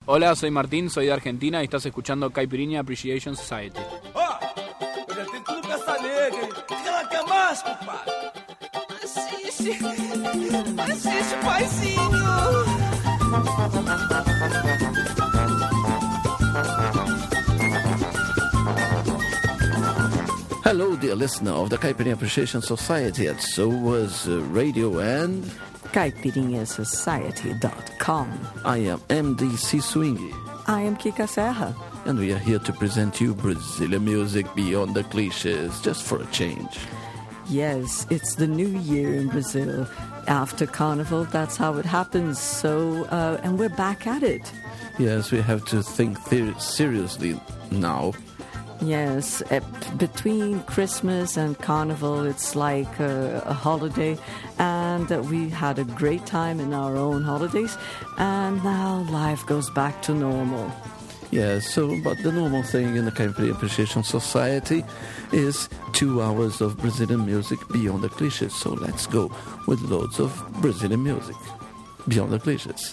Hola, soy Martín, soy de Argentina y estás escuchando Caipirinha Appreciation Society. Eu já tenho tudo pra essa nega. O que ela quer mais, compadre? Assiste, paizinho. Hello, dear listener of the Caipirinha Appreciation Society at SOAS Radio and CaipirinhaSociety.com. I am MDC Swingy. I am Kika Serra. And we are here to present you Brazilian music beyond the cliches, just for a change. Yes, it's the new year in Brazil. After Carnival, that's how it happens. So, and we're back at it. Yes, we have to think seriously now. Yes, between Christmas and Carnival, it's like a holiday, and we had a great time in our own holidays, and now life goes back to normal. Yes, but the normal thing in the Caipirinha Appreciation Society is 2 hours of Brazilian music beyond the cliches. So let's go with loads of Brazilian music beyond the cliches.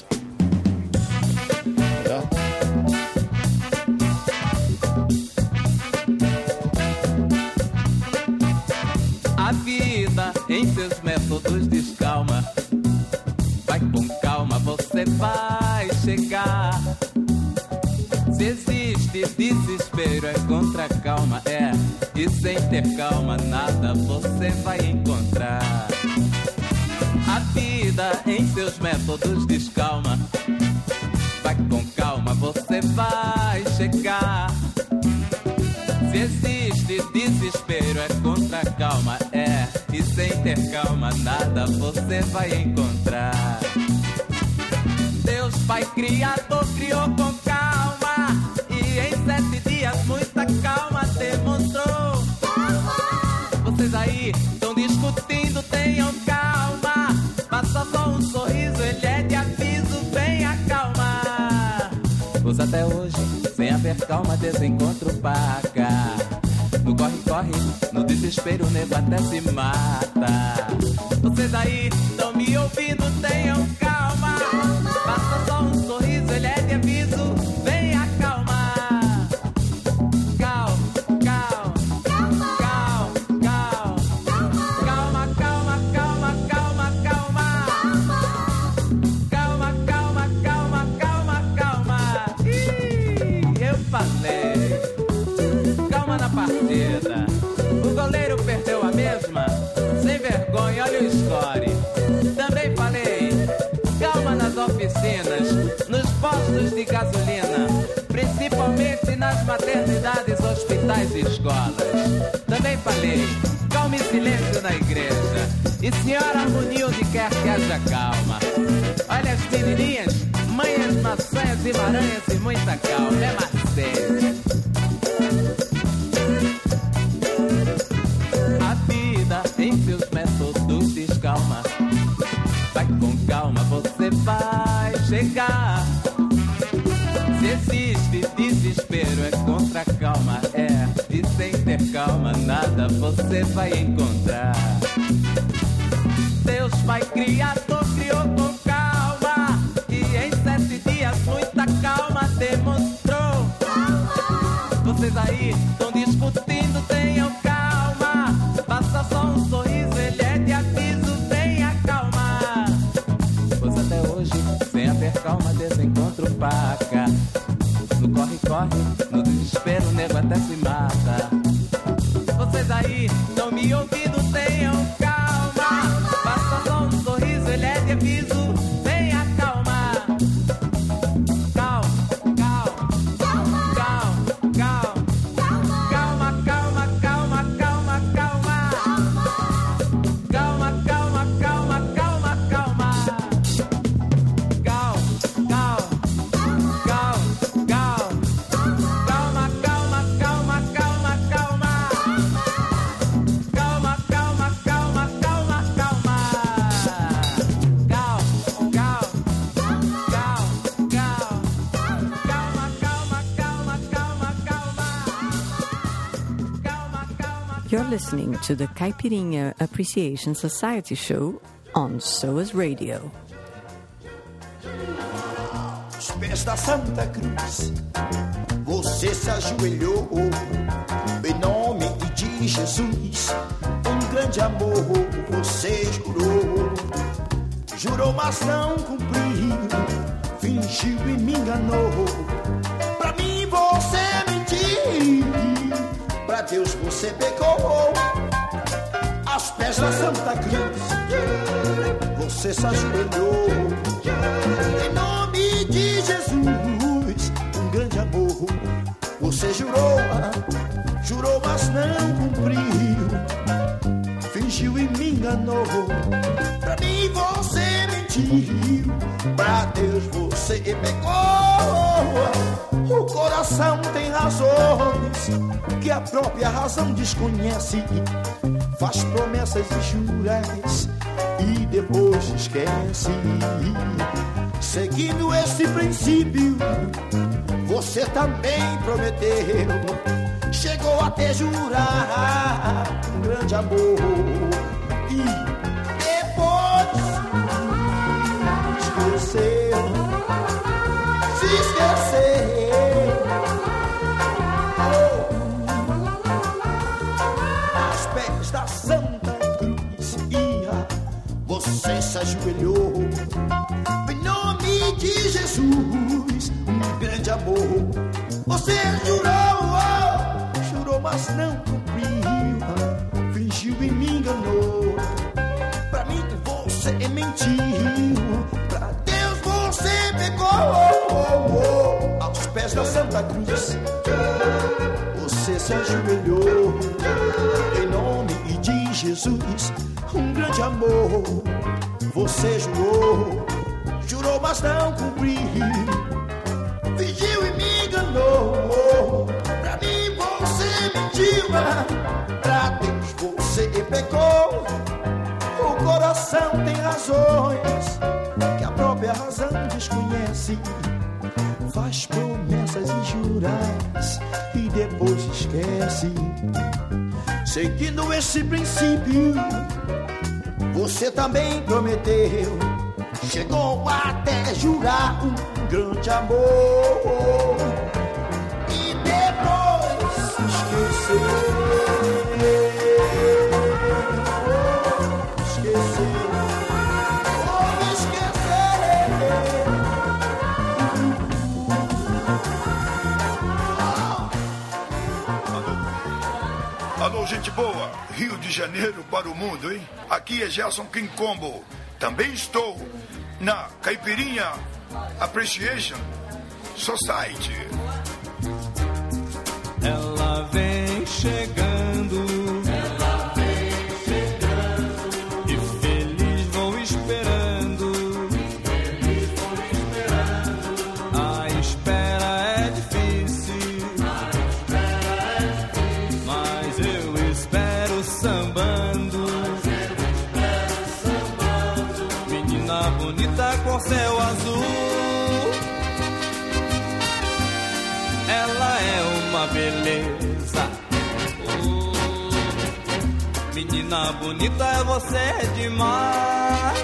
A vida em seus métodos descalma. Vai com calma, você vai chegar. Se existe desespero, é contra calma, é. E sem ter calma, nada você vai encontrar. A vida em seus métodos descalma. Vai com calma, você vai chegar. Se existe desespero, é contra calma, é. E sem ter calma, nada você vai encontrar. Deus Pai Criador criou com calma, e em 7 dias muita calma demonstrou. Vocês aí estão discutindo, tenham calma. Faça só um sorriso, ele é de aviso, venha calma. Pois até hoje, sem haver calma, desencontro paga. No corre-corre, no desespero, o nego até se mata. Vocês aí estão me ouvindo, tenham calma. Faça só um sorriso, ele é de aviso, venha calma. Partida. O goleiro perdeu a mesma, sem vergonha, olha o score. Também falei, calma nas oficinas, nos postos de gasolina, principalmente nas maternidades, hospitais e escolas. Também falei, calma e silêncio na igreja, e senhora harmonia onde quer que haja calma. Olha as menininhas, manhas, maçãs e maranhas e muita calma, é Marcelo. Em seus métodos descalma. Vai com calma, você vai chegar. Se existe desespero, é contra calma, é. E sem ter calma, nada você vai encontrar. Deus Pai Criador criou com calma, e em 7 dias muita calma demonstrou. Vocês aí estão discutindo, tenham calma. Faça só um sorriso, ele é de aviso, tenha calma. Pois até hoje, sem haver calma, desencontro paga. No corre-corre, no desespero, o nego até se mata. Vocês aí estão me ouvindo, tenham calma. Faça só um sorriso, ele é de aviso, tenha calma. You're listening to the Caipirinha Appreciation Society show on SOAS Radio. pés da Santa Cruz, você se ajoelhou em nome de Jesus. Um grande amor você jurou, jurou, mas não cumpriu, fingiu e me enganou. Pra mim você mentiu, pra Deus você pecou. Aos pés da Santa Cruz, você se ajoelhou em nome de Jesus. Um grande amor você jurou, jurou, mas não cumpriu, fingiu e me enganou. Pra mim você mentiu, pra Deus você pecou. O coração tem razões que a própria razão desconhece, faz promessas e juras e depois esquece. Seguindo esse princípio, você também prometeu, chegou até jurar um grande amor e depois esqueceu, se esqueceu. Aos pés da Santa Cruz ia, você se ajoelhou em nome de Jesus. Um grande amor você jurou, jurou, mas não cumpriu, fingiu e me enganou. Pra mim você mentiu, pra Deus você pecou. Aos pés da Santa Cruz você se ajoelhou em nome de Jesus. Um grande amor você jurou, jurou, mas não cumpriu, fingiu e me enganou. Pra mim você mentiu, pra Deus você pecou. O coração tem razões que a própria razão desconhece, faz promessas e juras e depois esquece. Seguindo esse princípio, você também prometeu, chegou até jurar um grande amor e depois esqueceu. Alô, gente boa, Rio de Janeiro para o mundo, hein? Aqui é Gerson King Combo. Também estou na Caipirinha Appreciation Society. Ela vem chegando, e feliz vou esperando, a espera é difícil, mas eu espero sambando, menina bonita com céu azul. Ela é uma beleza, menina bonita, você é demais,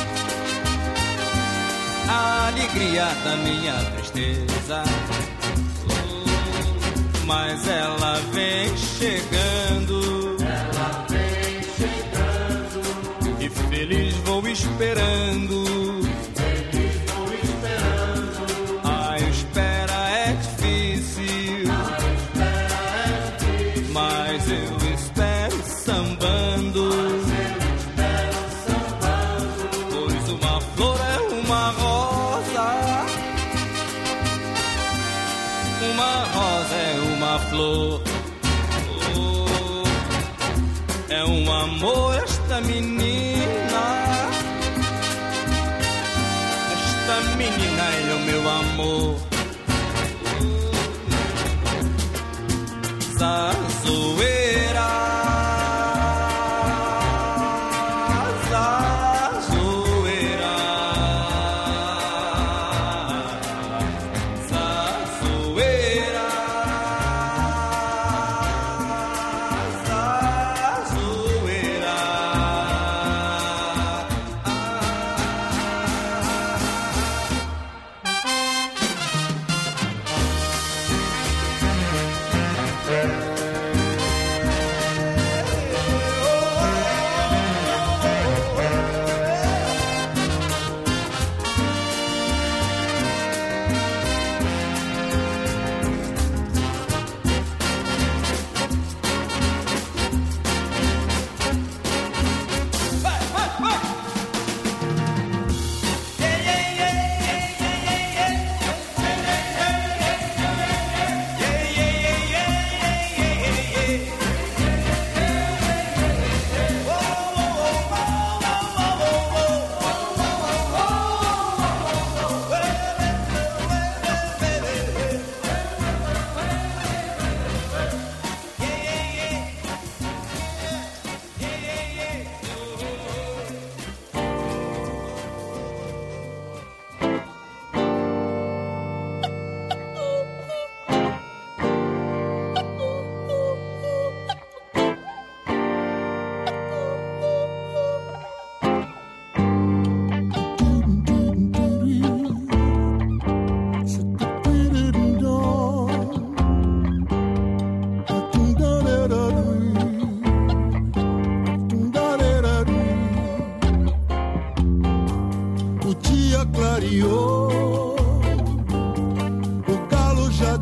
a alegria da minha tristeza. Mas ela vem chegando, e feliz vou esperando, a espera é difícil, mas eu espero sambando, pois uma flor é uma rosa, uma rosa é uma flor. É um amor esta menina, esta menina é o meu amor. Zazoeira, zazoeira, zazoeira, zazoeira.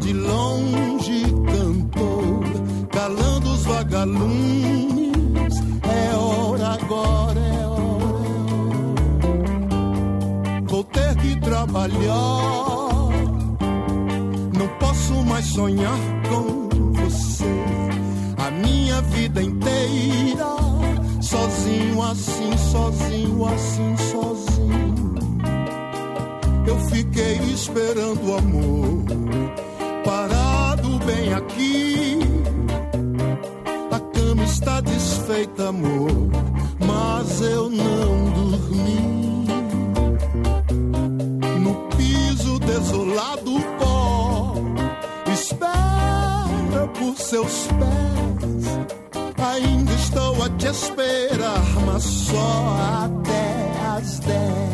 de longe cantou, calando os vagalumes. É hora agora, é hora. Vou ter que trabalhar, não posso mais sonhar com você. A minha vida inteira, sozinho assim, sozinho assim, sozinho. Eu fiquei esperando o amor, parado bem aqui. A cama está desfeita, amor, mas eu não dormi. No piso desolado, pó espera por seus pés. Ainda estou a te esperar, mas só até às 10.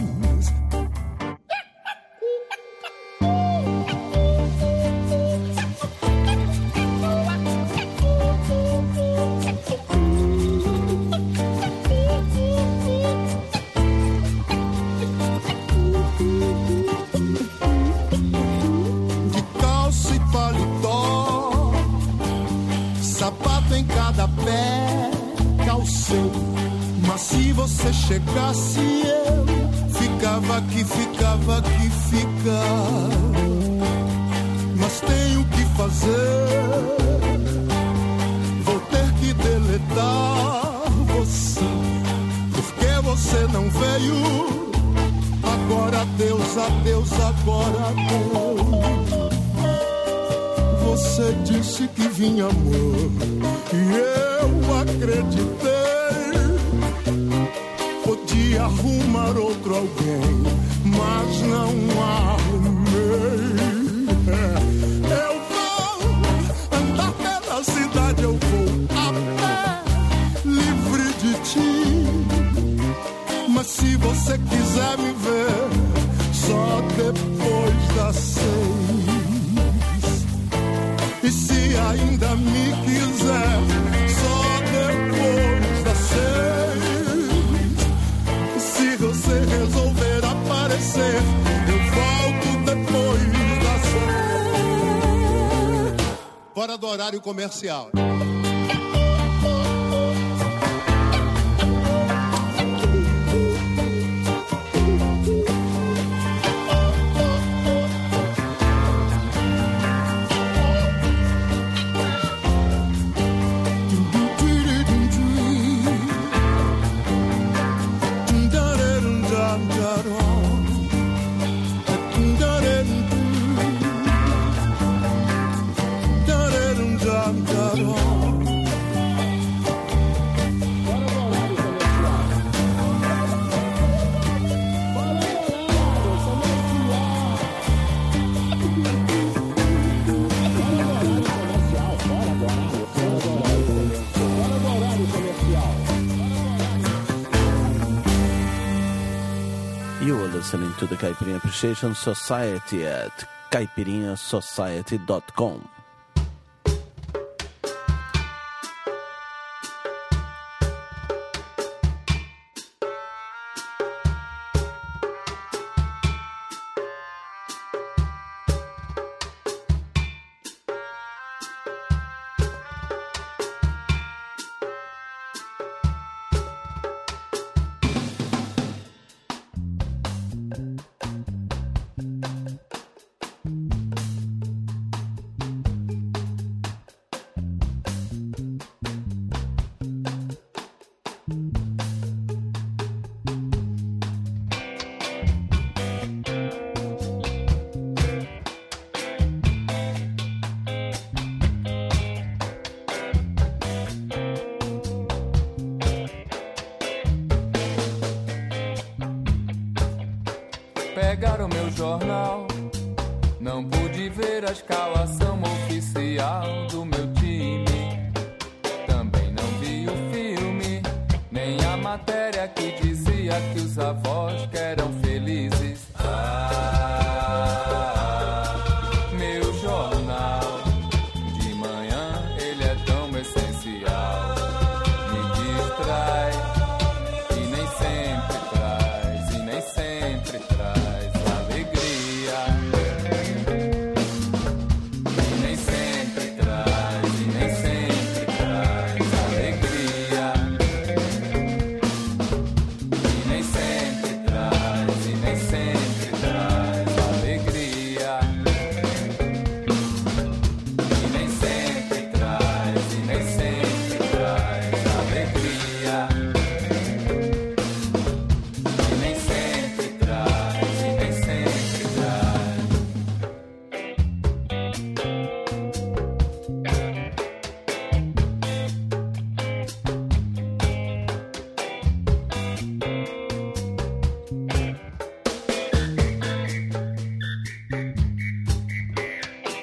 Mas se você chegasse, eu ficava aqui, ficava aqui, ficava. Mas tenho que fazer, vou ter que deletar você, porque você não veio. Agora adeus, adeus, agora adeus. Você disse que vinha, amor, e eu acreditei. Podia arrumar outro alguém, mas não arrumei. Eu vou andar pela cidade, eu vou a pé, livre de ti. Mas se você quiser me ver, só depois das 6. E se ainda me quiser, só depois das 6. Se você resolver aparecer, eu volto depois das 6. Fora do horário comercial. Listening to the Caipirinha Appreciation Society at caipirinhasociety.com. Pegaram meu jornal, não pude ver a escalação oficial do meu time. Também não vi o filme, nem a matéria que dizia que os avós que eram felizes. Meu jornal, de manhã ele é tão essencial. Me distrai e nem sempre traz alegria.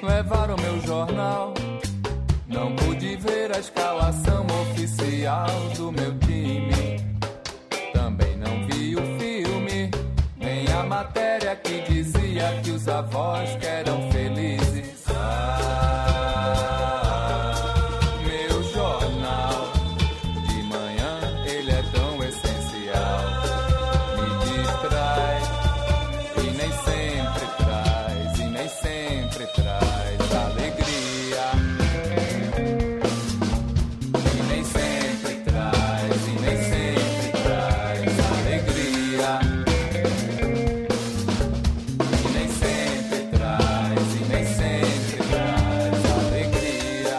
levaram meu jornal. Não pude ver a escalação oficial do meu time. Também não vi o filme, nem a matéria que dizia que os avós que eram felizes. Meu jornal de manhã, ele é tão essencial. Me distrai e nem sempre traz alegria. E nem sempre traz alegria. E nem sempre traz alegria.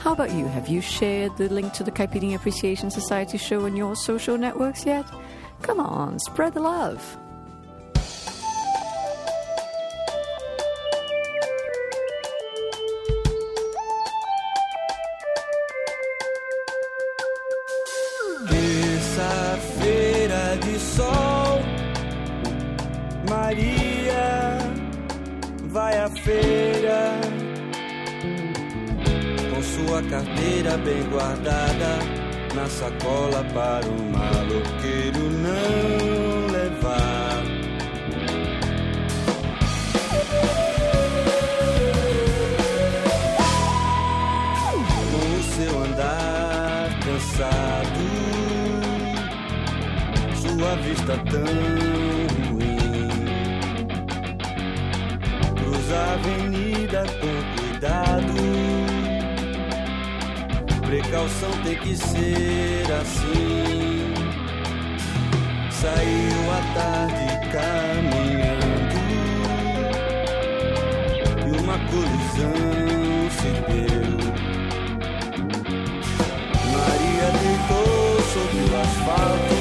How about you? Have you shared the link to the Caipirinha Appreciation Society show on your social networks yet? Come on, spread the love. Terça-feira de sol, Maria vai à feira com sua carteira bem guardada na sacola para o maloqueiro não levar. Com o seu andar cansado, sua vista tão ruim, cruza a avenida com cuidado. Precaução tem que ser assim. Saiu à tarde caminhando e uma colisão se deu. Maria deitou sobre o asfalto,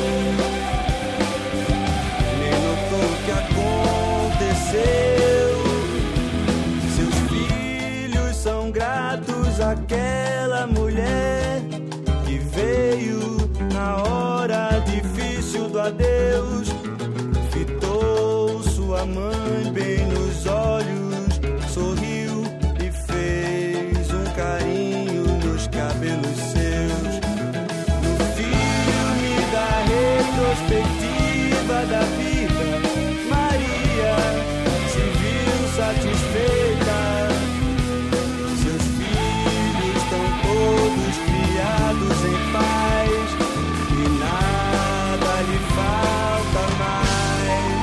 nem notou o que aconteceu. Seus filhos são gratos àquela mulher que veio na hora difícil do adeus. Fitou sua mãe bem nos olhos, sorriu e fez um carinho nos cabelos seus. No filme da retrospectiva da vida, Maria se viu satisfeita. Todos criados em paz e nada lhe falta mais.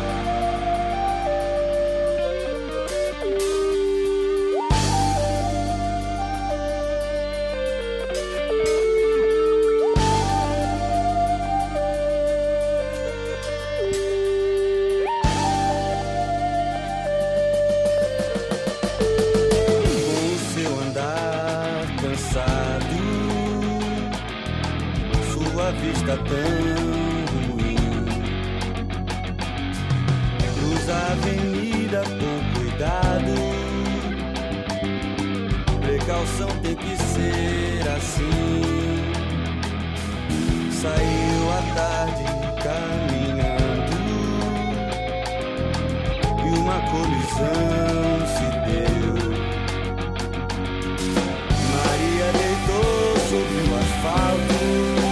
Com o seu andar cansado, sua vista tão ruim, cruza a avenida com cuidado. Precaução tem que ser assim. Saiu à tarde caminhando e uma colisão se deu. Maria deitou sobre o asfalto,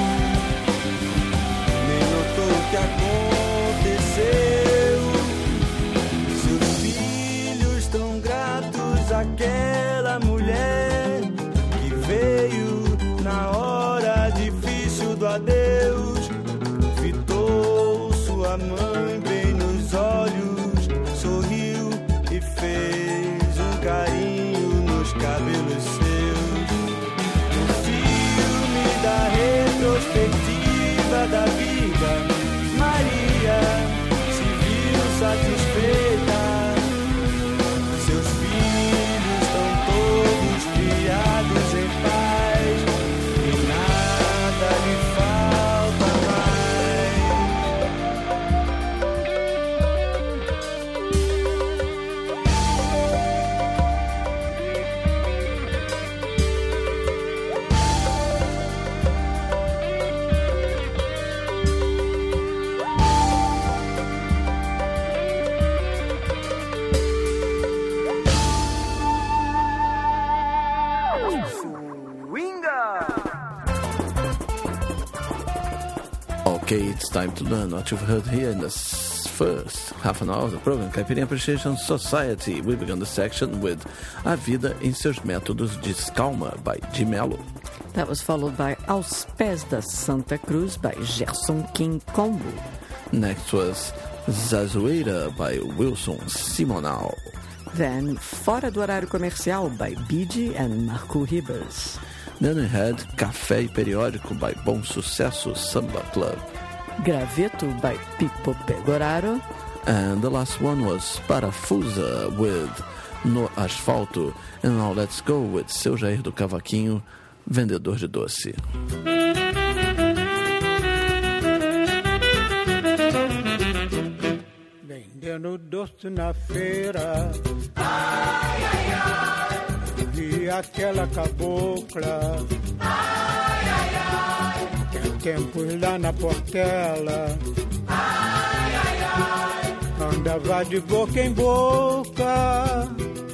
nem notou o que aconteceu. Seus filhos tão gratos àquela mulher que veio na hora difícil do adeus. Fitou sua mãe bem nos olhos, sorriu e fez um carinho nos cabelos seus. No filme da retrospectiva da vida, Maria se viu satisfeita. Seus filhos estão todos criados em paz e nada lhe falta mais. Okay, it's time to learn what you've heard here in the first half an hour of the program Caipirinha Appreciation Society. We began the section with A Vida em Seus Métodos Descalma by Di Mello. That was followed by Aos Pés da Santa Cruz by Gerson King Combo. Next was Zazueira by Wilson Simonal. Then Fora do Horário Comercial by Bidi and Marco Ribas. Then we had Café e Periódico by Bom Sucesso Samba Club. Graveto by Pipo Pegoraro. And the last one was Parafusa with no asfalto. And now let's go with Seu Jair do Cavaquinho, vendedor de doce. Vendendo doce na feira, ai, ai, ai. Vi aquela cabocla, ai, ai, ai. Tem tempos lá na Portela, ai, ai, ai. Andava de boca em boca,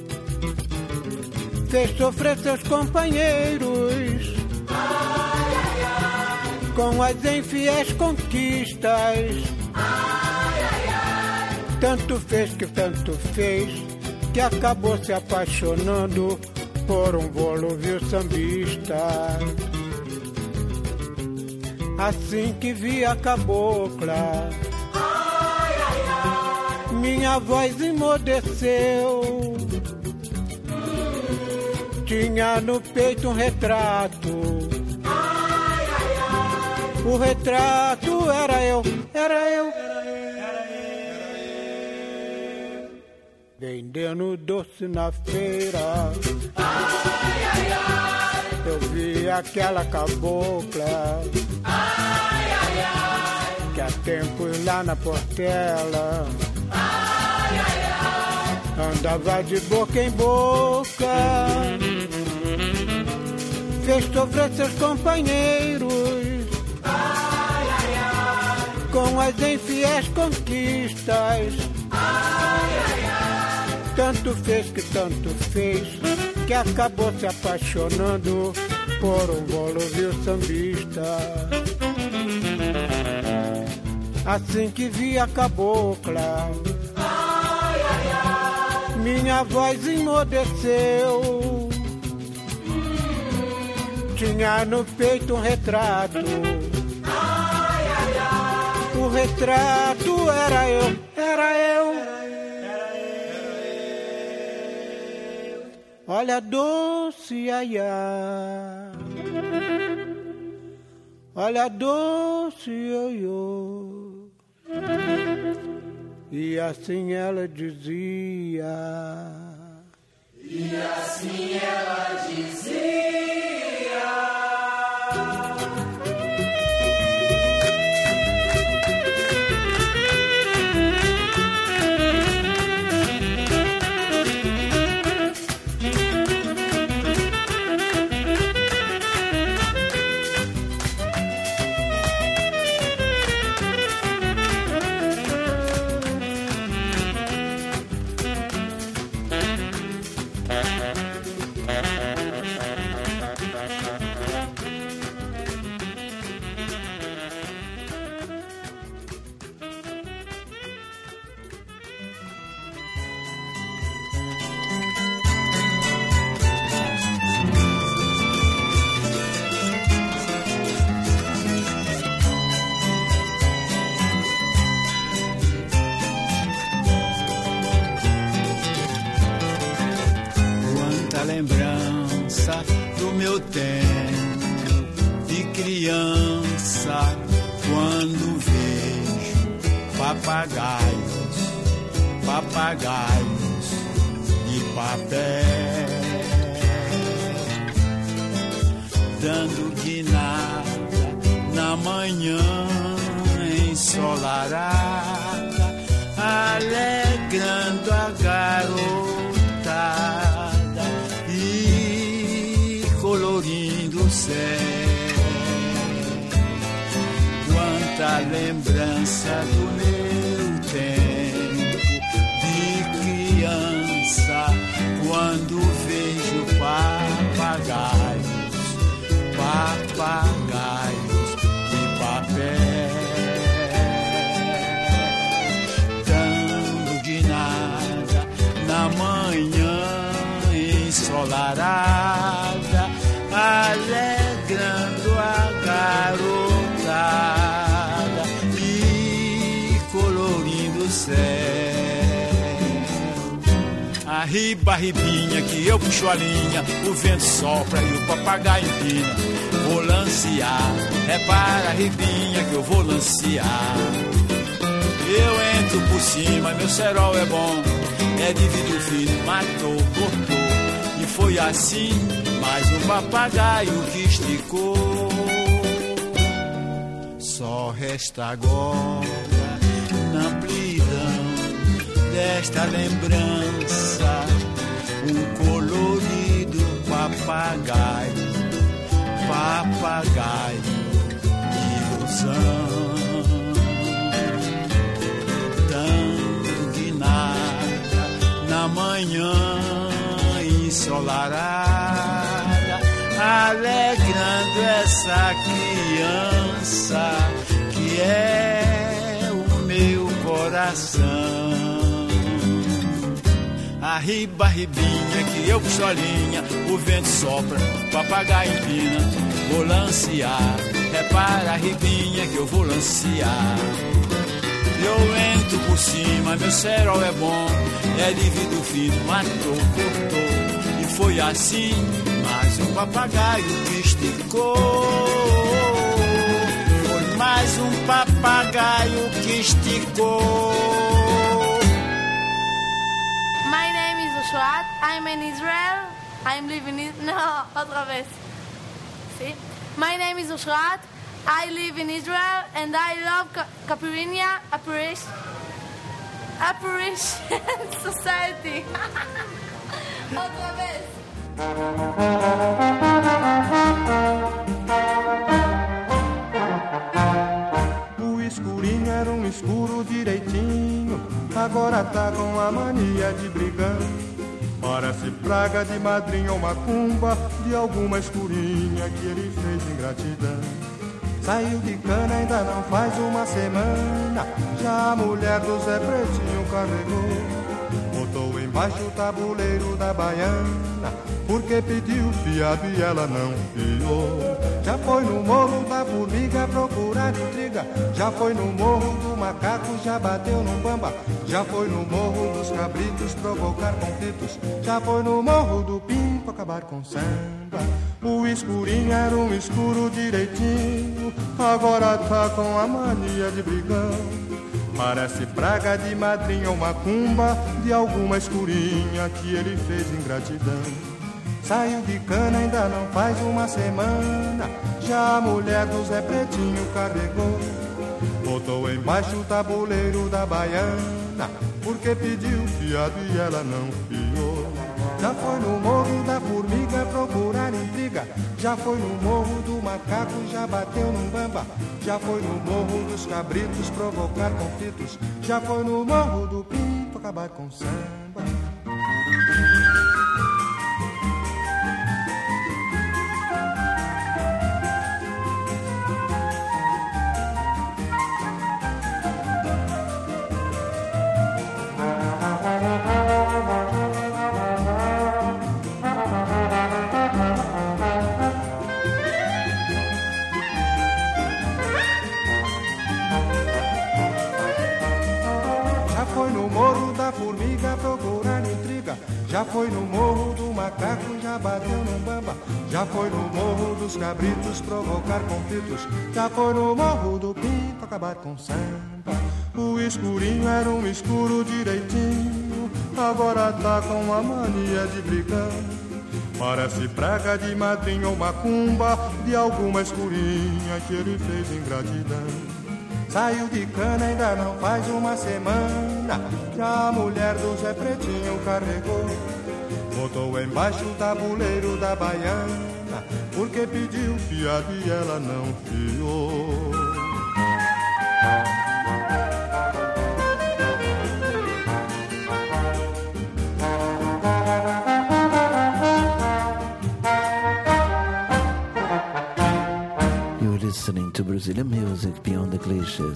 fez sofrer seus companheiros, ai, ai, ai. Com as infiéis conquistas, ai, ai, ai. Tanto fez, que acabou se apaixonando por um volúvel sambista. Assim que vi a cabocla, ai, ai, ai. Minha voz emudeceu. Tinha no peito um retrato, ai, ai, ai. O retrato era eu. Vendendo doce na feira, ai, ai, ai. Eu vi aquela cabocla, ai, ai, ai. Que há tempos lá na Portela, ai, ai, ai. Andava de boca em boca, fez sofrer seus companheiros, ai, ai, ai. Com as infiéis conquistas, ai, ai, ai. Tanto fez, que acabou se apaixonando por um volúvel sambista. Assim que vi a cabocla, ai, ai, ai. Minha voz emudeceu. Tinha no peito um retrato, ai, ai, ai. O retrato era eu. Olha doce, ai, ai. Olha doce, ioiô. E assim ela dizia. Lembrança do meu tempo de criança, quando vejo papagaios de papel, dando guinada na manhã ensolarada, alegrando a garotada e colorindo o céu. Quanta lembrança do meu tempo de criança, quando vejo papagaios de papel, dando guinada na manhã ensolarada, alegrando a garotada e colorindo o céu. Arriba, ribinha, que eu puxo a linha, o vento sopra e o papagaio empina. Vou lancear, repara, ribinha, que eu vou lancear. Eu entro por cima, meu cerol é bom. É de vidro fino, matou, cortou. E foi assim, mais um papagaio que esticou. Só resta agora, na amplidão desta lembrança, um colorido papagaio, papagaio de ilusão. Tanto guinada na manhã ensolarada, alegrando essa criança que é o meu coração. Arriba, arribinha, que eu puxo a linha, o vento sopra, o papagaio empina, vou lancear. Repara, arribinha, que eu vou lancear. Eu entro por cima, meu cerol é bom, é de vidro fino, matou, cortou. E foi assim, mais um papagaio que esticou. Foi mais um papagaio que esticou. My name is Oshrat. I'm in Israel. I'm living in... No, otra vez. See? My name is Oshrat. I live in Israel and I love Caipirinha Appreciation Society. Otra vez. O escurinho era um escuro direitinho, agora tá com a mania de brigão. Parece praga de madrinha ou macumba, de alguma escurinha que ele fez ingratidão. Saiu de cana, ainda não faz uma semana, já a mulher do Zé Pretinho carregou. Botou embaixo o tabuleiro da baiana, porque pediu fiado e ela não fiou. Já foi no morro da formiga procurar intriga, já foi no morro do macaco, já bateu no bamba, já foi no morro dos cabritos provocar conflitos, já foi no morro do pinto acabar com samba. O escurinho era um escuro direitinho, agora tá com a mania de brigão. Parece praga de madrinha ou macumba, de alguma escurinha que ele fez ingratidão. Saiu de cana, ainda não faz uma semana, já a mulher do Zé Pretinho carregou. Botou embaixo o tabuleiro da baiana, porque pediu fiado e ela não fiou. Já foi no morro da formiga procurar intriga, já foi no morro do macaco, já bateu num bamba, já foi no morro dos cabritos provocar conflitos, já foi no morro do pinto acabar com samba. Já foi no morro do macaco, já bateu num bamba, já foi no morro dos cabritos provocar conflitos, já foi no morro do pinto acabar com samba. O escurinho era um escuro direitinho, agora tá com a mania de brigão. Parece praga de madrinha ou macumba, de alguma escurinha que ele fez ingratidão. Saiu de cana, ainda não faz uma semana, já a mulher do Zé Pretinho carregou. Botou embaixo o tabuleiro da baiana, porque pediu fiado e ela não fiou. Listening to Brazilian music beyond the clichés.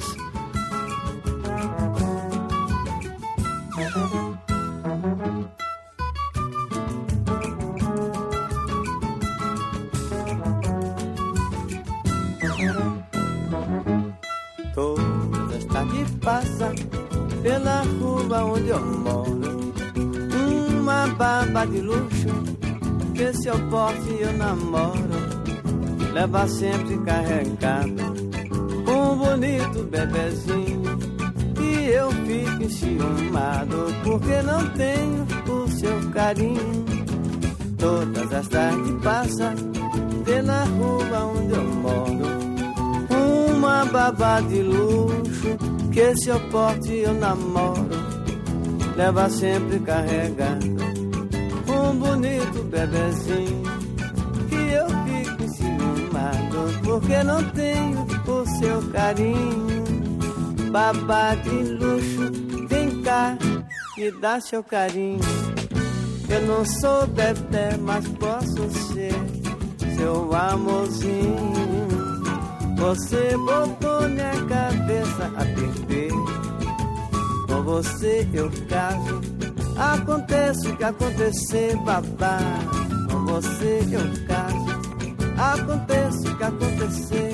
Toda tarde passa pela rua onde eu moro uma baba de luxo, que se eu posso eu namoro. Leva sempre carregada um bonito bebezinho, e eu fico enciumado porque não tenho o seu carinho. Todas as tardes passa pela rua onde eu moro uma babá de luxo, que esse eu porte eu namoro. Leva sempre carregado um bonito bebezinho, que eu fico enciumado porque não tenho o seu carinho. Babá de luxo, vem cá e dá seu carinho. Eu não sou bebê, mas posso ser seu amorzinho. Você botou minha cabeça a perder, com você eu caso. Acontece o que acontecer, babá, com você eu caso. Acontece o que acontecer.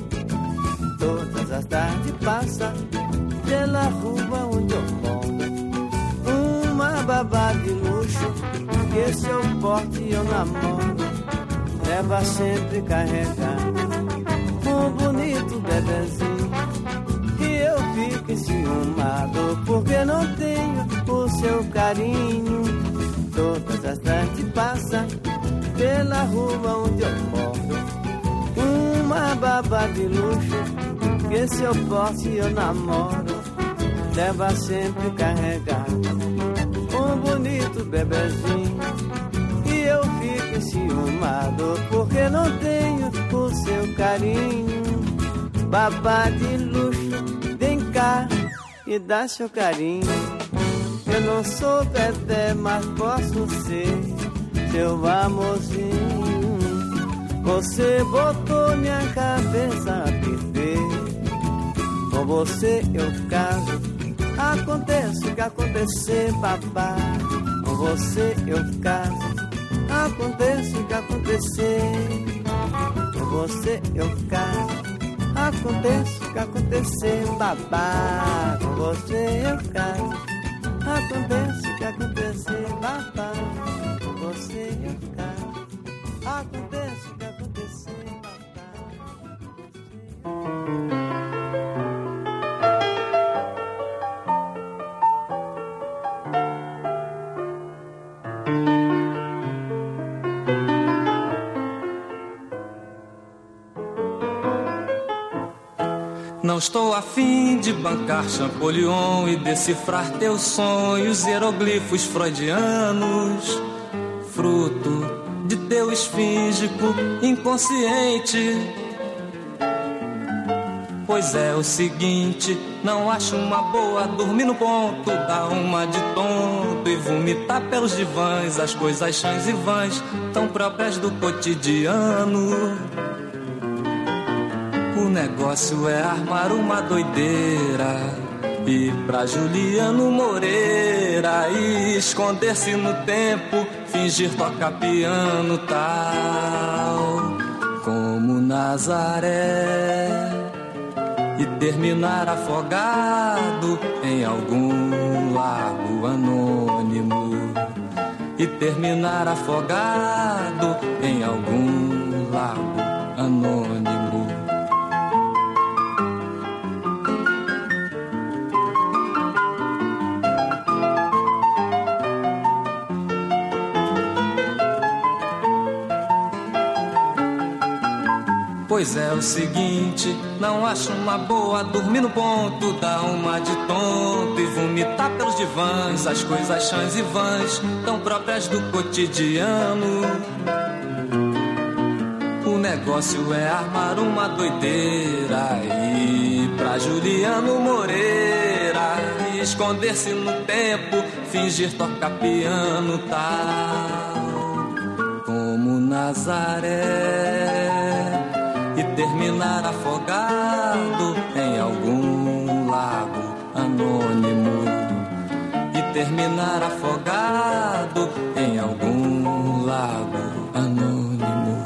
Todas as tardes passa pela rua onde eu moro uma babá de luxo, que esse eu porte e eu namoro. Leva sempre carregado um bonito bebezinho, que eu fico enciumado porque não tenho o seu carinho. Todas as tardes passa pela rua onde eu moro uma babá de luxo, que esse eu posso e eu namoro. Leva sempre carregado um bonito bebezinho, e eu fico enciumado porque não tenho o seu carinho. Babá de luxo, vem cá e dá seu carinho. Eu não sou bebê, mas posso ser seu amorzinho. Você botou minha cabeça a perder, com você eu caso. Acontece o que acontecer, babá, com você eu caso. Acontece o que acontecer, com você eu caso. Acontece o que acontecer, babá, com você eu caso. Acontece o que acontecer, babá, com você eu caso. Acontece o que acontecer, babá, com você eu caso. Não estou afim de bancar Champollion e decifrar teus sonhos, hieroglifos freudianos, fruto de teu esfíngico inconsciente. Pois é o seguinte, não acho uma boa dormir no ponto, dar uma de tonto e vomitar pelos divãs as coisas chãs e vãs tão próprias do cotidiano. O negócio é armar uma doideira, ir pra Juliano Moreira e esconder-se no tempo, fingir tocar piano tal como Nazaré e terminar afogado em algum lago anônimo, e terminar afogado em algum lago anônimo. Pois é o seguinte, não acho uma boa dormir no ponto, dar uma de tonto e vomitar pelos divãs as coisas chãs e vãs tão próprias do cotidiano. O negócio é armar uma doideira, ir pra Juliano Moreira e esconder-se no tempo, fingir tocar piano tal como Nazaré e terminar afogado em algum lago anônimo, e terminar afogado em algum lago anônimo.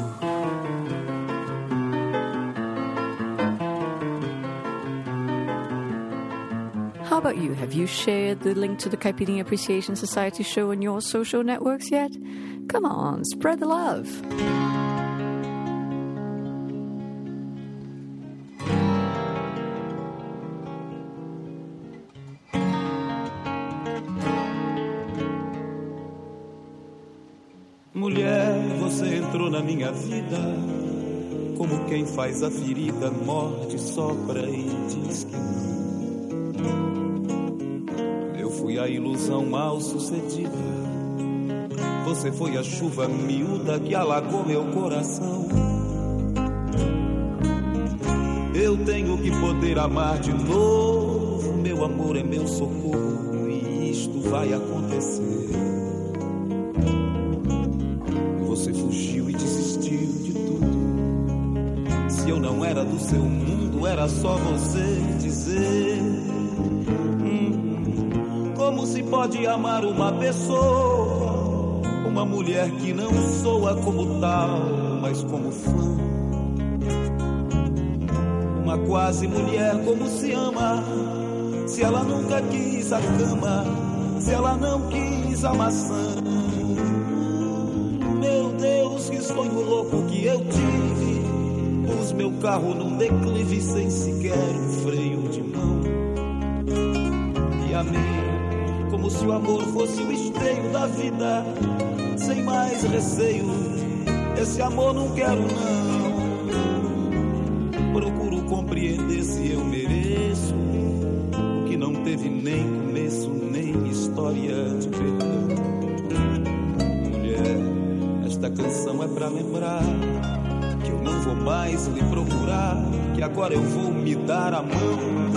How about you? Have you shared the link to the Caipirinha Appreciation Society show on your social networks yet? Come on, spread the love. Mulher, você entrou na minha vida como quem faz a ferida, morte, sopra e diz que não. Eu fui a ilusão mal sucedida, você foi a chuva miúda que alagou meu coração. Eu tenho que poder amar de novo, meu amor é meu socorro e isto vai acontecer. Você fugiu e desistiu de tudo. Se eu não era do seu mundo, era só você dizer. Como se pode amar uma pessoa, uma mulher que não soa como tal, mas como fã. Uma quase mulher como se ama, se ela nunca quis a cama, se ela não quis a maçã. Meu Deus, que sonho louco que eu tive, pus meu carro num declive sem sequer um freio de mão. E amei como se o amor fosse o esteio da vida, sem mais receio, esse amor não quero não. Procuro compreender se eu mereço o que não teve nem começo, nem história de perdão. Mulher, esta canção é pra lembrar que eu não vou mais lhe procurar, que agora eu vou me dar a mão.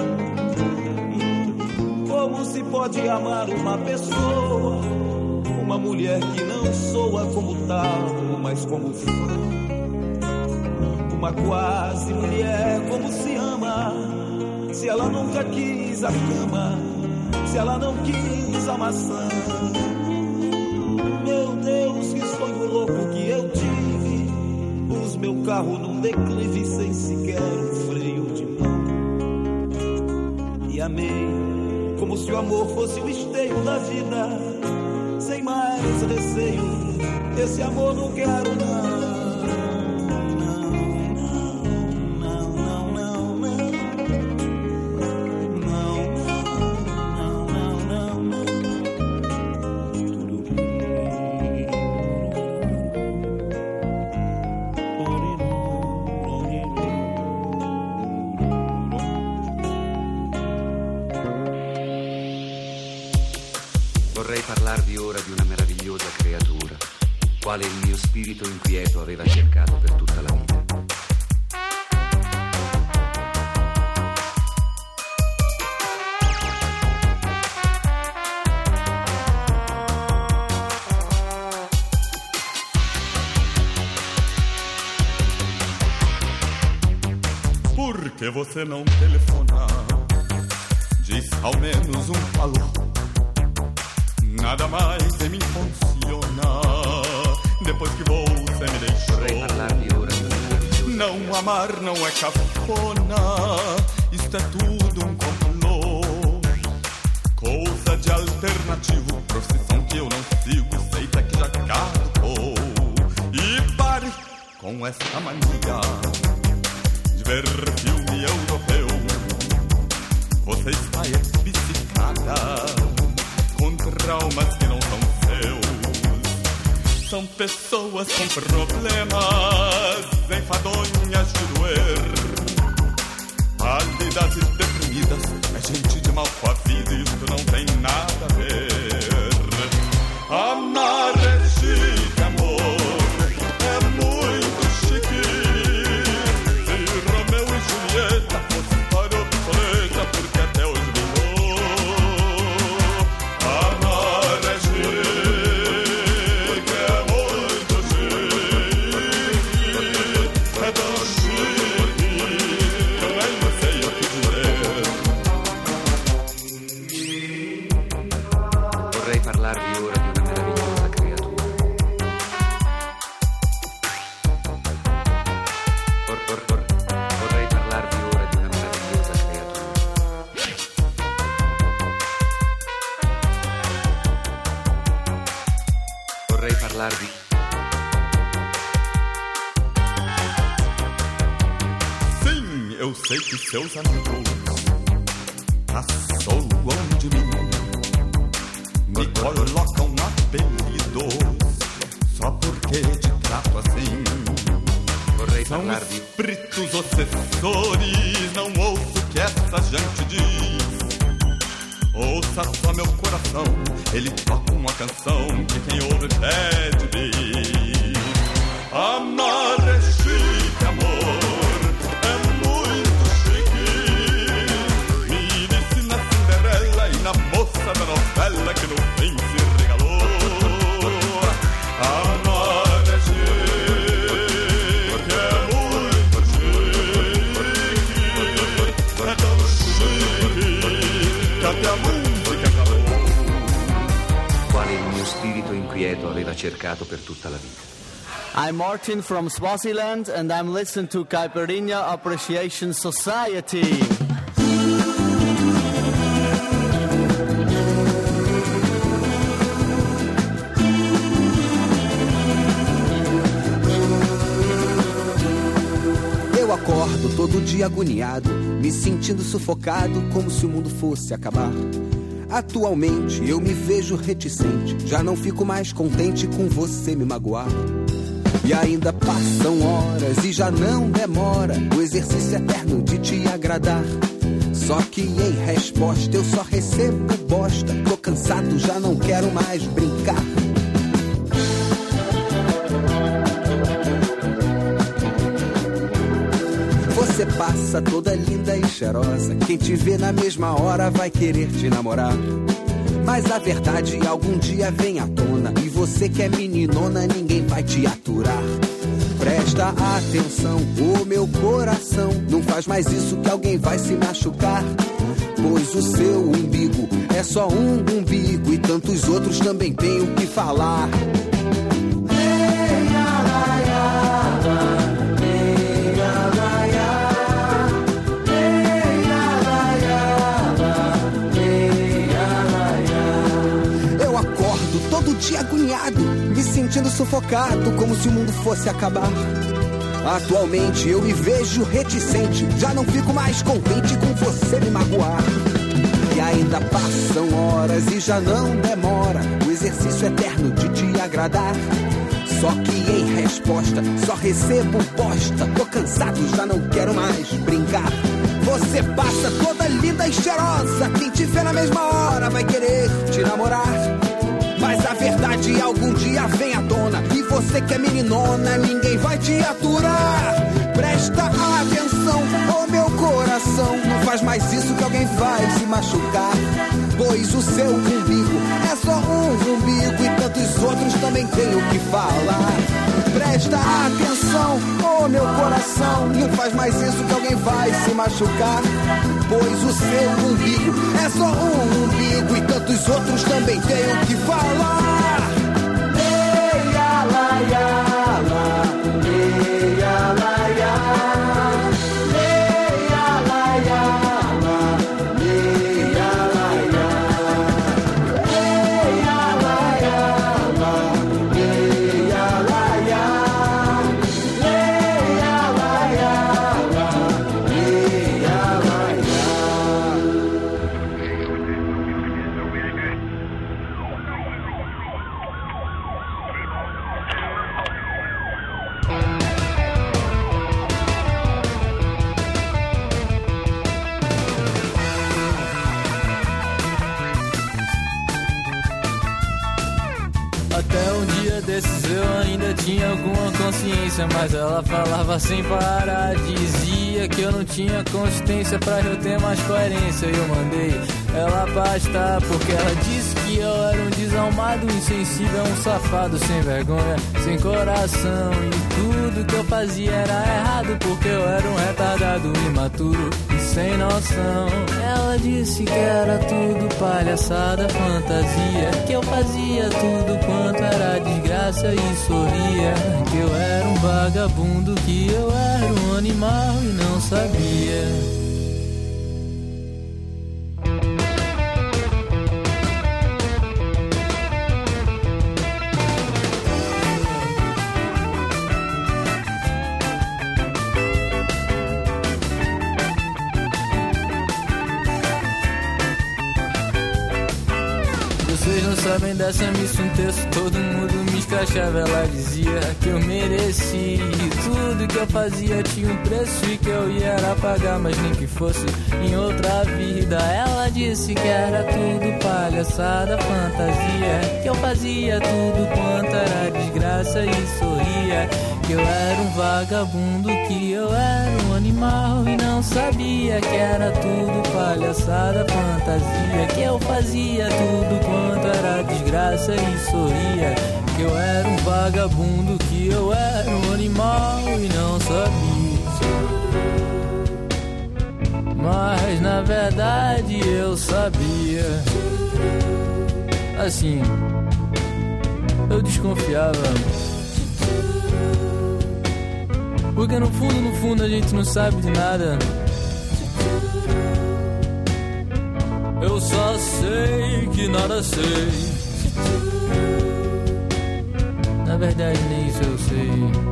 Como se pode amar uma pessoa, uma mulher que não soa como tal, mas como fã. Uma quase mulher como se ama, se ela nunca quis a cama, se ela não quis a maçã. Meu Deus, que sonho louco que eu tive, pus meu carro num declive sem sequer um freio de mão. E amei como se o amor fosse o esteio da vida, sem mais receio, esse amor não quero não. Vorrei parlarvi ora di una meravigliosa creatura, quale il mio spirito inquieto aveva cercato per tutta la vita. Por que você não telefona? Diz ao menos um alô. Nada mais em mim funciona. Depois que você me deixou, não amar não é cafona. Isto é tudo um complô, coisa de alternativo, profissão que eu não sigo, seita que já caducou. E pare com essa mania de ver filme europeu. Você está viciada com traumas que não são seus. São pessoas com problemas, enfadonhas de doer, pálidas e deprimidas. É gente de mal com a vida e isso não tem nada a ver. Amar é chique, amor, é muito chique. Se Romeu e Julieta fossem para obsoleta, porque até hoje vingou. Amar é chique, é muito chique. É tão chique, eu nem sei o que dizer. Vorrei parlarvi ora di una meravigliosa creatura. Vorrei parlarvi ora di una meravigliosa creatura. Vorrei parlarvi. Sim, eu sei que seus amigos caçoam de mim, me colocam apelidos só porque porque te trato assim. São espíritos obsessores, não ouço o que essa gente diz. Ouça só meu coração, ele toca uma canção que quem ouve pede bis. Amar é chique, amor, é muito chique. Me disse na Cinderela e na moça da novela que no fim se regalou. Amar é chique, é muito chique. É tão chique que até a música acabou. Quale il mio spirito inquieto aveva cercato per tutta la vita. I'm Martin from Swaziland and I'm listening to Caipirinha Appreciation Society. Eu acordo todo dia agoniado, me sentindo sufocado, como se o mundo fosse acabar. Atualmente eu me vejo reticente, já não fico mais contente com você me magoar. E ainda passam horas e já não demora o exercício eterno de te agradar. Só que em resposta eu só recebo bosta. Tô cansado, já não quero mais brincar. Você passa toda linda e cheirosa, quem te vê na mesma hora vai querer te namorar. Mas a verdade algum dia vem à tona, e você que é meninona ninguém vai te aturar. Presta atenção, o meu coração não faz mais isso que alguém vai se machucar. Pois o seu umbigo é só um umbigo e tantos outros também têm o que falar. Todo dia agoniado, me sentindo sufocado, como se o mundo fosse acabar. Atualmente eu me vejo reticente, já não fico mais contente com você me magoar. E ainda passam horas e já não demora o exercício eterno de te agradar. Só que em resposta só recebo bosta. Tô cansado, já não quero mais brincar. Você passa toda linda e cheirosa, quem te vê na mesma hora vai querer te namorar. Mas a verdade algum dia vem à tona, e você que é meninona, ninguém vai te aturar. Presta atenção, ô meu coração, não faz mais isso que alguém vai se machucar. Pois o seu umbigo é só um umbigo e tantos outros também têm o que falar. Presta atenção, ô meu coração, não faz mais isso que alguém vai se machucar. Pois o seu umbigo é só um umbigo e tantos outros também têm o que falar. Ei, ala, ala, ei, ala, ala, ei, ala, ala, ei, ala, ala, ei, ala, ala, ei, ala, ala, ei, ala, ala, ei, ala. Até um dia desses eu ainda tinha alguma consciência, mas ela falava sem parar, dizia que eu não tinha consistência pra eu ter mais coerência. E eu mandei ela pastar, porque ela disse que eu era um desalmado, insensível, um safado, sem vergonha, sem coração. E tudo que eu fazia era errado, porque eu era um retardado, imaturo e sem noção. Ela disse que era tudo palhaçada, fantasia, que eu fazia tudo quanto era desgraça e sorria, que eu era um vagabundo, que eu era um animal e não sabia. Vocês não sabem dessa missa, um terço, todo mundo me escrachava. Ela dizia que eu mereci, tudo que eu fazia tinha um preço e que eu ia era pagar, mas nem que fosse em outra vida. Ela disse que era tudo palhaçada, fantasia, que eu fazia tudo quanto era desgraça e sorria, que eu era um vagabundo, que eu era um animal e não sabia que era tudo palhaçada, fantasia, que eu fazia tudo quanto era desgraça e sorria, que eu era um vagabundo, que eu era um animal e não sabia. Mas na verdade eu sabia. Assim, eu desconfiava, porque no fundo a gente não sabe de nada. Eu só sei que nada sei. Na verdade nem isso eu sei.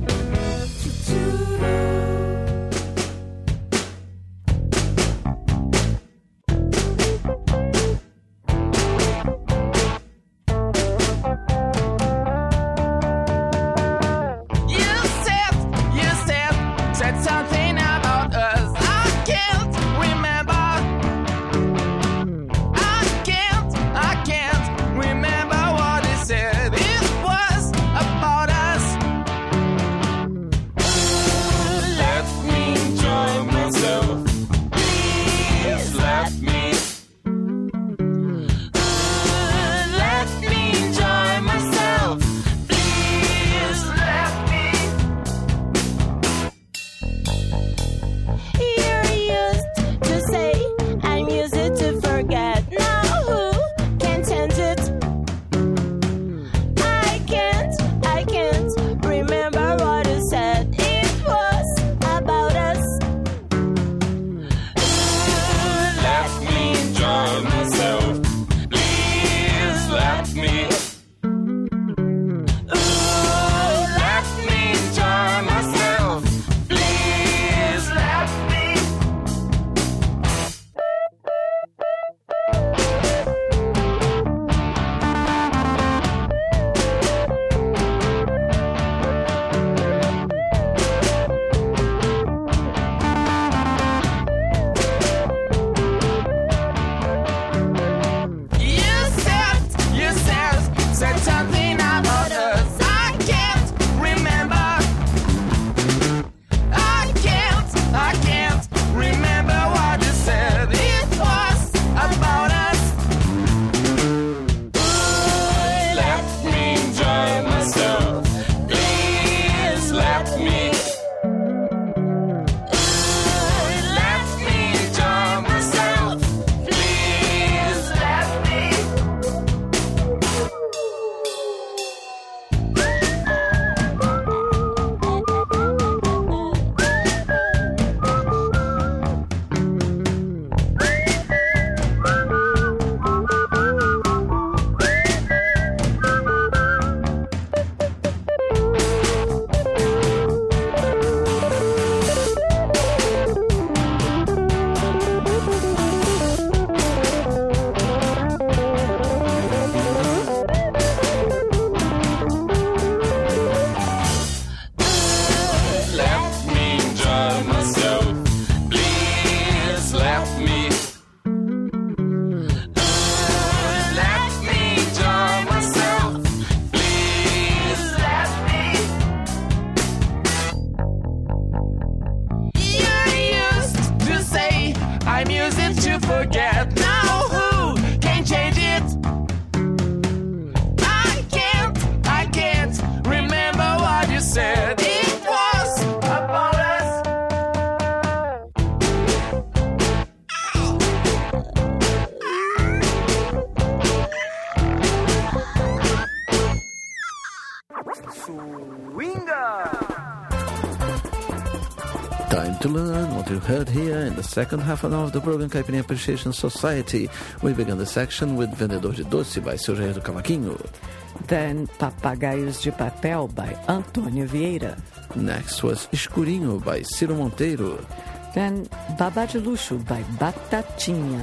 Time to learn what you heard here in the second half an hour of the program Caipirinha Appreciation Society. We began the section with Vendedor de Doce by Seu Jair do Cavaquinho. Then Papagaios de Papel by Antônio Vieira. Next was Escurinho by Ciro Monteiro. Then Babá de Luxo by Batatinha.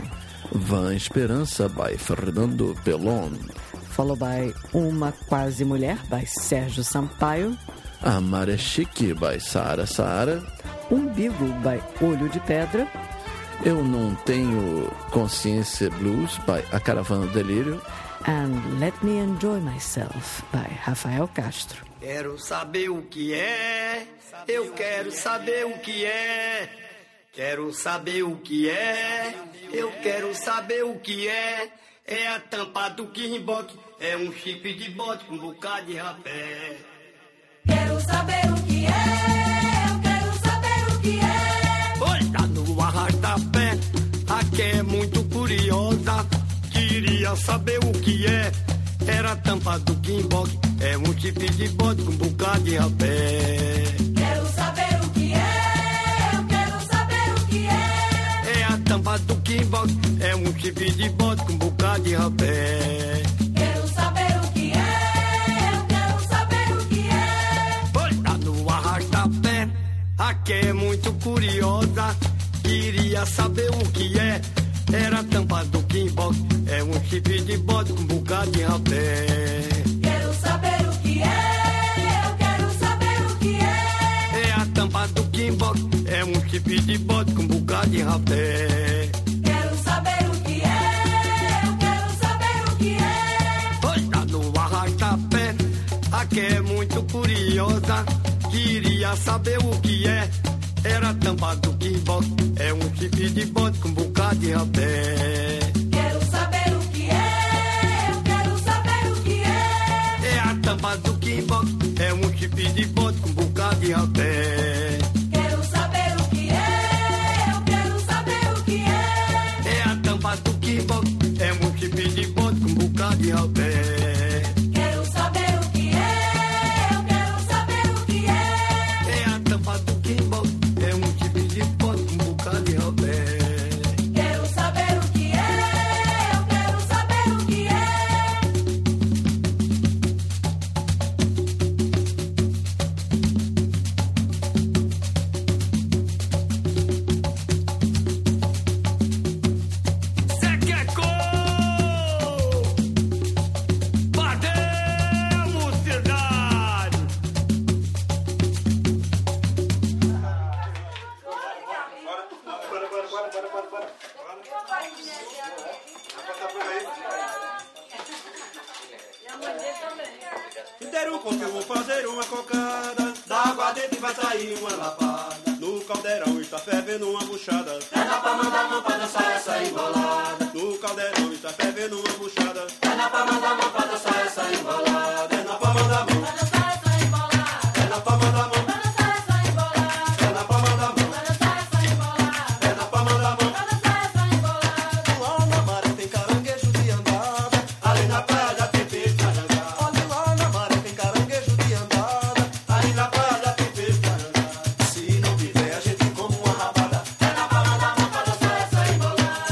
Van Esperança by Fernando Pelon. Followed by Uma Quase Mulher by Sérgio Sampaio. Amar é Chique by Saara Saara. Umbigo by Olho de Pedra. Eu Não Tenho Consciência Blues by A Caravana do Delírio. And Let Me Enjoy Myself by Rafael Castro. Quero saber o que é, eu quero saber o que é. Quero saber o que é, eu quero saber o que é. É a tampa do Kirimboque, é um chip de bode com um bocado de rapé. Quero saber o que é, eu quero saber o que é. Olha no arrasta-pé, aqui é muito curiosa. Queria saber o que é. Era a tampa do Kirimboque, é um chip de bode com um bocado de rapé. Quero saber o que é, eu quero saber o que é. É a tampa do Kirimboque, é um chip de bode com um bocado de rapé. Quero saber o que é, eu quero saber o que é. Olha no arrasta-pé, aqui é muito curiosa. Queria saber o que é. Era a tampa do Kirimboque, é um chip de bode com um bocado de rapé. Quero saber o que é, eu quero saber o que é. É a tampa do Kirimboque, é um chip de bode com um bocado de rapé. Quero saber o que é, eu quero saber o que é. Olha no arrasta-pé, aqui é muito curiosa. Queria saber o que é. Era a tampa do Kirimboque, é um chip de bode com um bocado de rapé. Quero saber o que é, eu quero saber o que é. É a tampa do Kirimboque, é um chip de bode com um bocado de rapé. Quero saber o que é, eu quero saber o que é. É a tampa do Kirimboque, é um chip de bode com um bocado de rapé. Quero saber o que é, eu quero saber o que é. É a tampa do Kirimboque, é um chip de bode com um bocado de rapé. Quero saber o que é, eu quero saber o que é. Inteiro eu vou fazer uma cocada. Da água dentro vai sair uma lapada. No caldeirão está fervendo uma buchada. É na palma da mão pra dançar essa embolada. No caldeirão está fervendo uma buchada. É na palma da mão pra dançar essa embolada. É na palma da mão. Pra dançar essa embolada. É na palma da mão. Pra dançar essa embolada. É na palma da mão. Pra dançar essa embolada. É na palma da mão. Pra dançar essa embolada. Lá na maré tem caranguejo de andada. Ali na praia tem peixe na jangada. Olha lá na maré tem caranguejo de andada. Ali na praia tem peixe na jangada. Se não tiver a gente come uma rabada. É na palma da mão pra dançar essa embolada.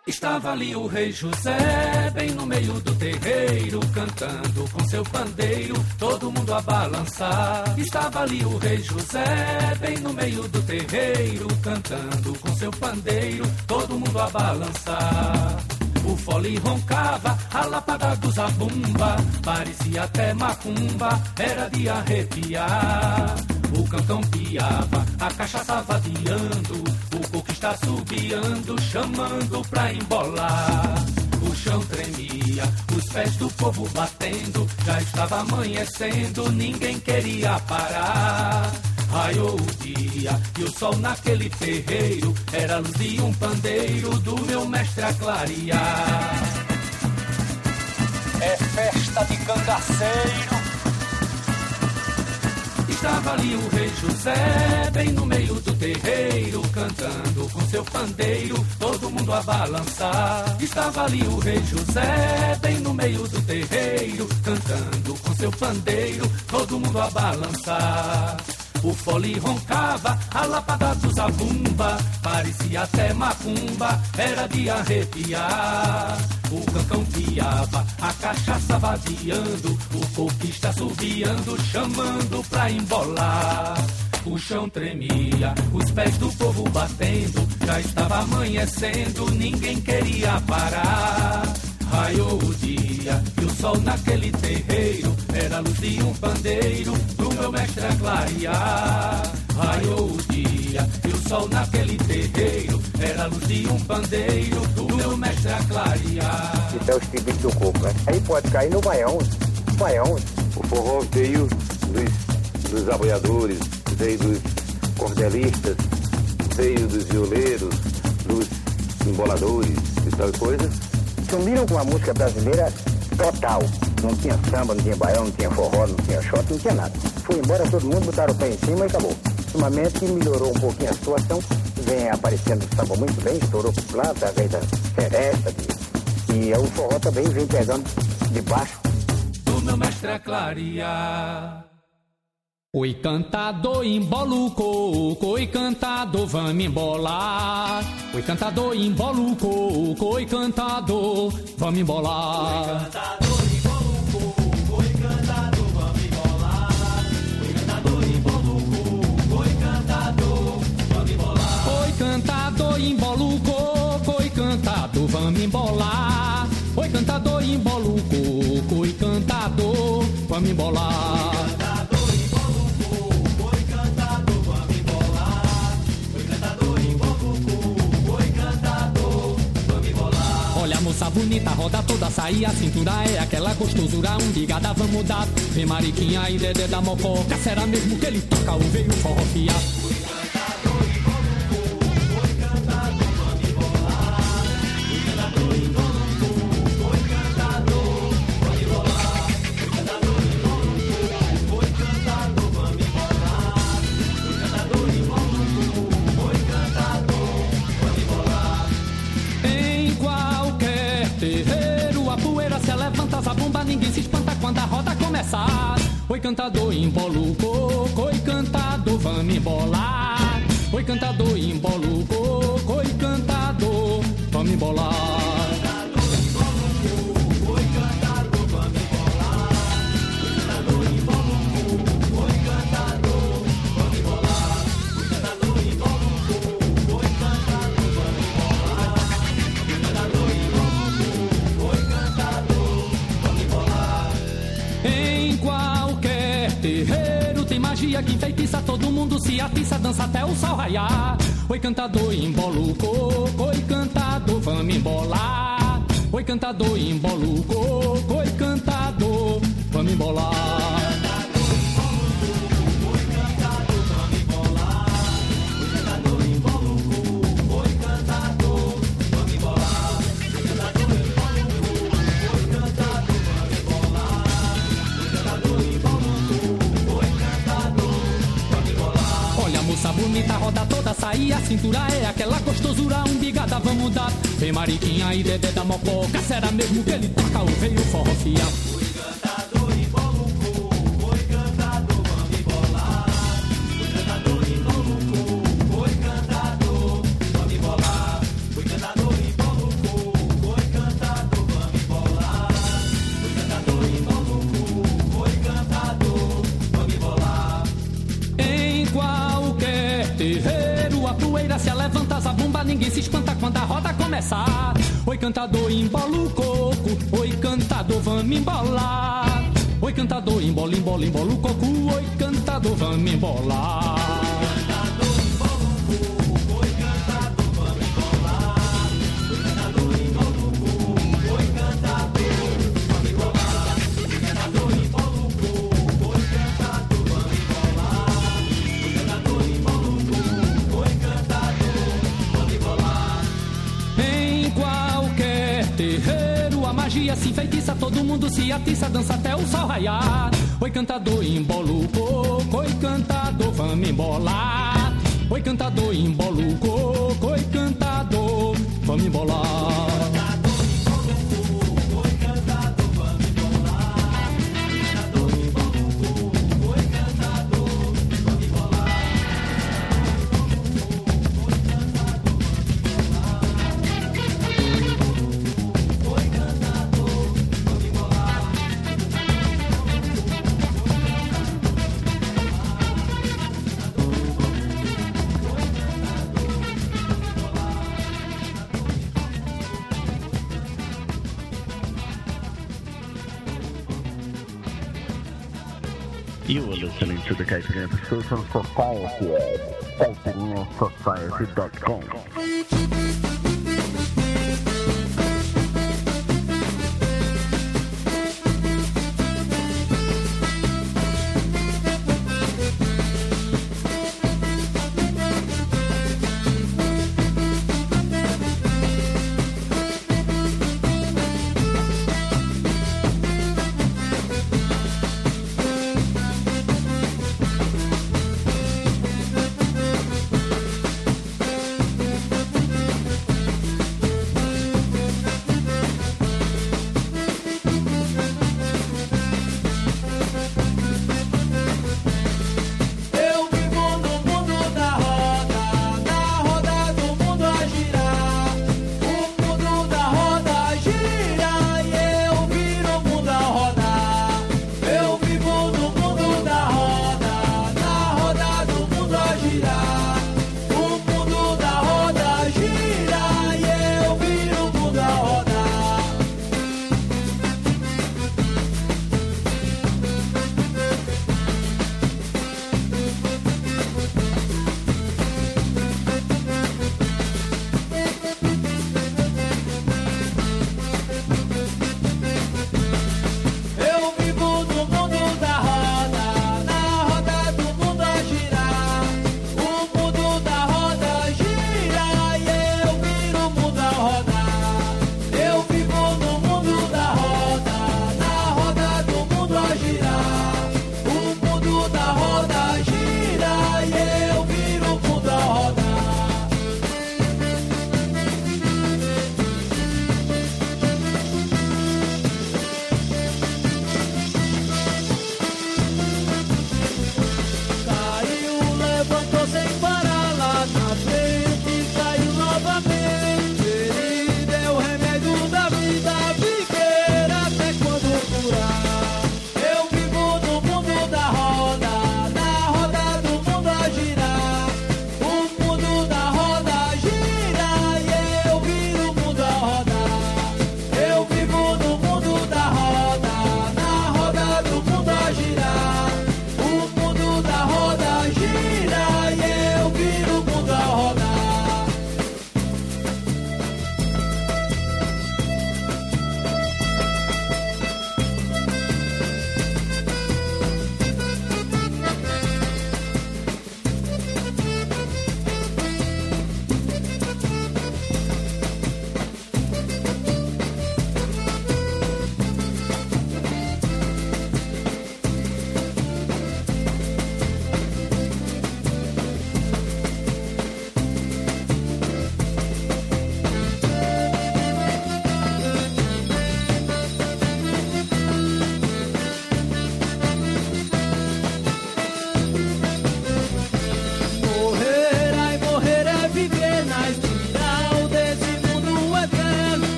Estava ali o rei José, bem no meio do terreiro, cantando com seu pandeiro, todo mundo a balançar. Estava ali o rei José, bem no meio do terreiro, cantando com seu pandeiro, todo mundo a balançar. O fole roncava, a lapada do zabumba, parecia até macumba, era de arrepiar. O cantão piava, a cachaça vadiando, o coco está subiando, chamando pra embolar. O chão tremia, os pés do povo batendo, já estava amanhecendo, ninguém queria parar. Raiou o dia e o sol naquele terreiro era a luz de um pandeiro do meu mestre a clarear. É festa de cangaceiro. Estava ali o rei José, bem no meio do terreiro, cantando com seu pandeiro, todo mundo a balançar. Estava ali o rei José, bem no meio do terreiro, cantando com seu pandeiro, todo mundo a balançar. O fole roncava, a lapada do zabumba, parecia até macumba, era de arrepiar. O cantão piava, a cachaça vadiando, o coquista subiando, chamando pra embolar. O chão tremia, os pés do povo batendo, já estava amanhecendo, ninguém queria parar. Raiou o dia e o sol naquele terreiro era a luz de um pandeiro do meu mestre a clarear. Raiou o dia e o sol naquele terreiro era a luz de um pandeiro do meu mestre a clarear. Isso é o estribilho do coco, né? Aí pode cair no baião. Baião. O forró veio dos aboiadores, veio dos cordelistas, veio dos violeiros, dos emboladores e tal coisa. Sumiram com a música brasileira total. Não tinha samba, não tinha baião, não tinha forró, não tinha shot, não tinha nada. Foi embora todo mundo, botaram o pé em cima e acabou. Ultimamente melhorou um pouquinho a situação, vem aparecendo o samba muito bem, estourou por lá, através da seresta, e o forró também vem pegando de baixo. Do meu mestre a clarear. Oi cantador embola o coco, oi cantador vamos embolar. Oi cantador embola o coco, oi cantador vamos embolar. Oi cantador embola o coco, oi cantador vamos embolar. Oi cantador embola o coco, oi cantador vamos embolar. Oi cantador embola o coco, oi cantador vamos embolar. Olha a moça bonita, roda toda, sair a cintura é aquela gostosura, umbigada vamos dar. Vem Mariquinha e Dedé da Mococa, será mesmo que ele toca ou veio forrofiar? Ninguém se espanta quando a roda começar. Oi cantador embola o coco, oi cantador vamos embolar. Oi cantador embola o coco, oi cantador vamos embolar. Que enfeitiça, todo mundo se atiça, dança até o sol raiar. Oi cantador embola o coco, oi cantador vamos embolar. Oi cantador embola o coco, oi cantador vamos embolar. Bonita, roda toda, sair a cintura é aquela gostosura, umbigada vamos dar. Vem Mariquinha e Dedé da Mococa, será mesmo que ele toca ou veio forrofiar? Oi cantador embola o coco, oi cantador vamos embolar. Oi cantador embola o coco, oi cantador vamos embolar. Oi cantador embola o coco, terreiro, a poeira se levanta, zabumba, ninguém se espanta quando a roda começar. Oi, cantador, embola o coco. Oi, cantador, vamos embolar. Oi, cantador, embola, embola, embola o coco. Oi, cantador, vamos embolar. Magia se enfeitiça, todo mundo se atiça, dança até o sol raiar. Oi, cantador, embola o coco. Oi, cantador, vamos embolar. Oi, cantador, embola o coco. Oi, cantador, vamos embolar. You are listening to the Caipirinha Social Society at caipirinhasociety.com.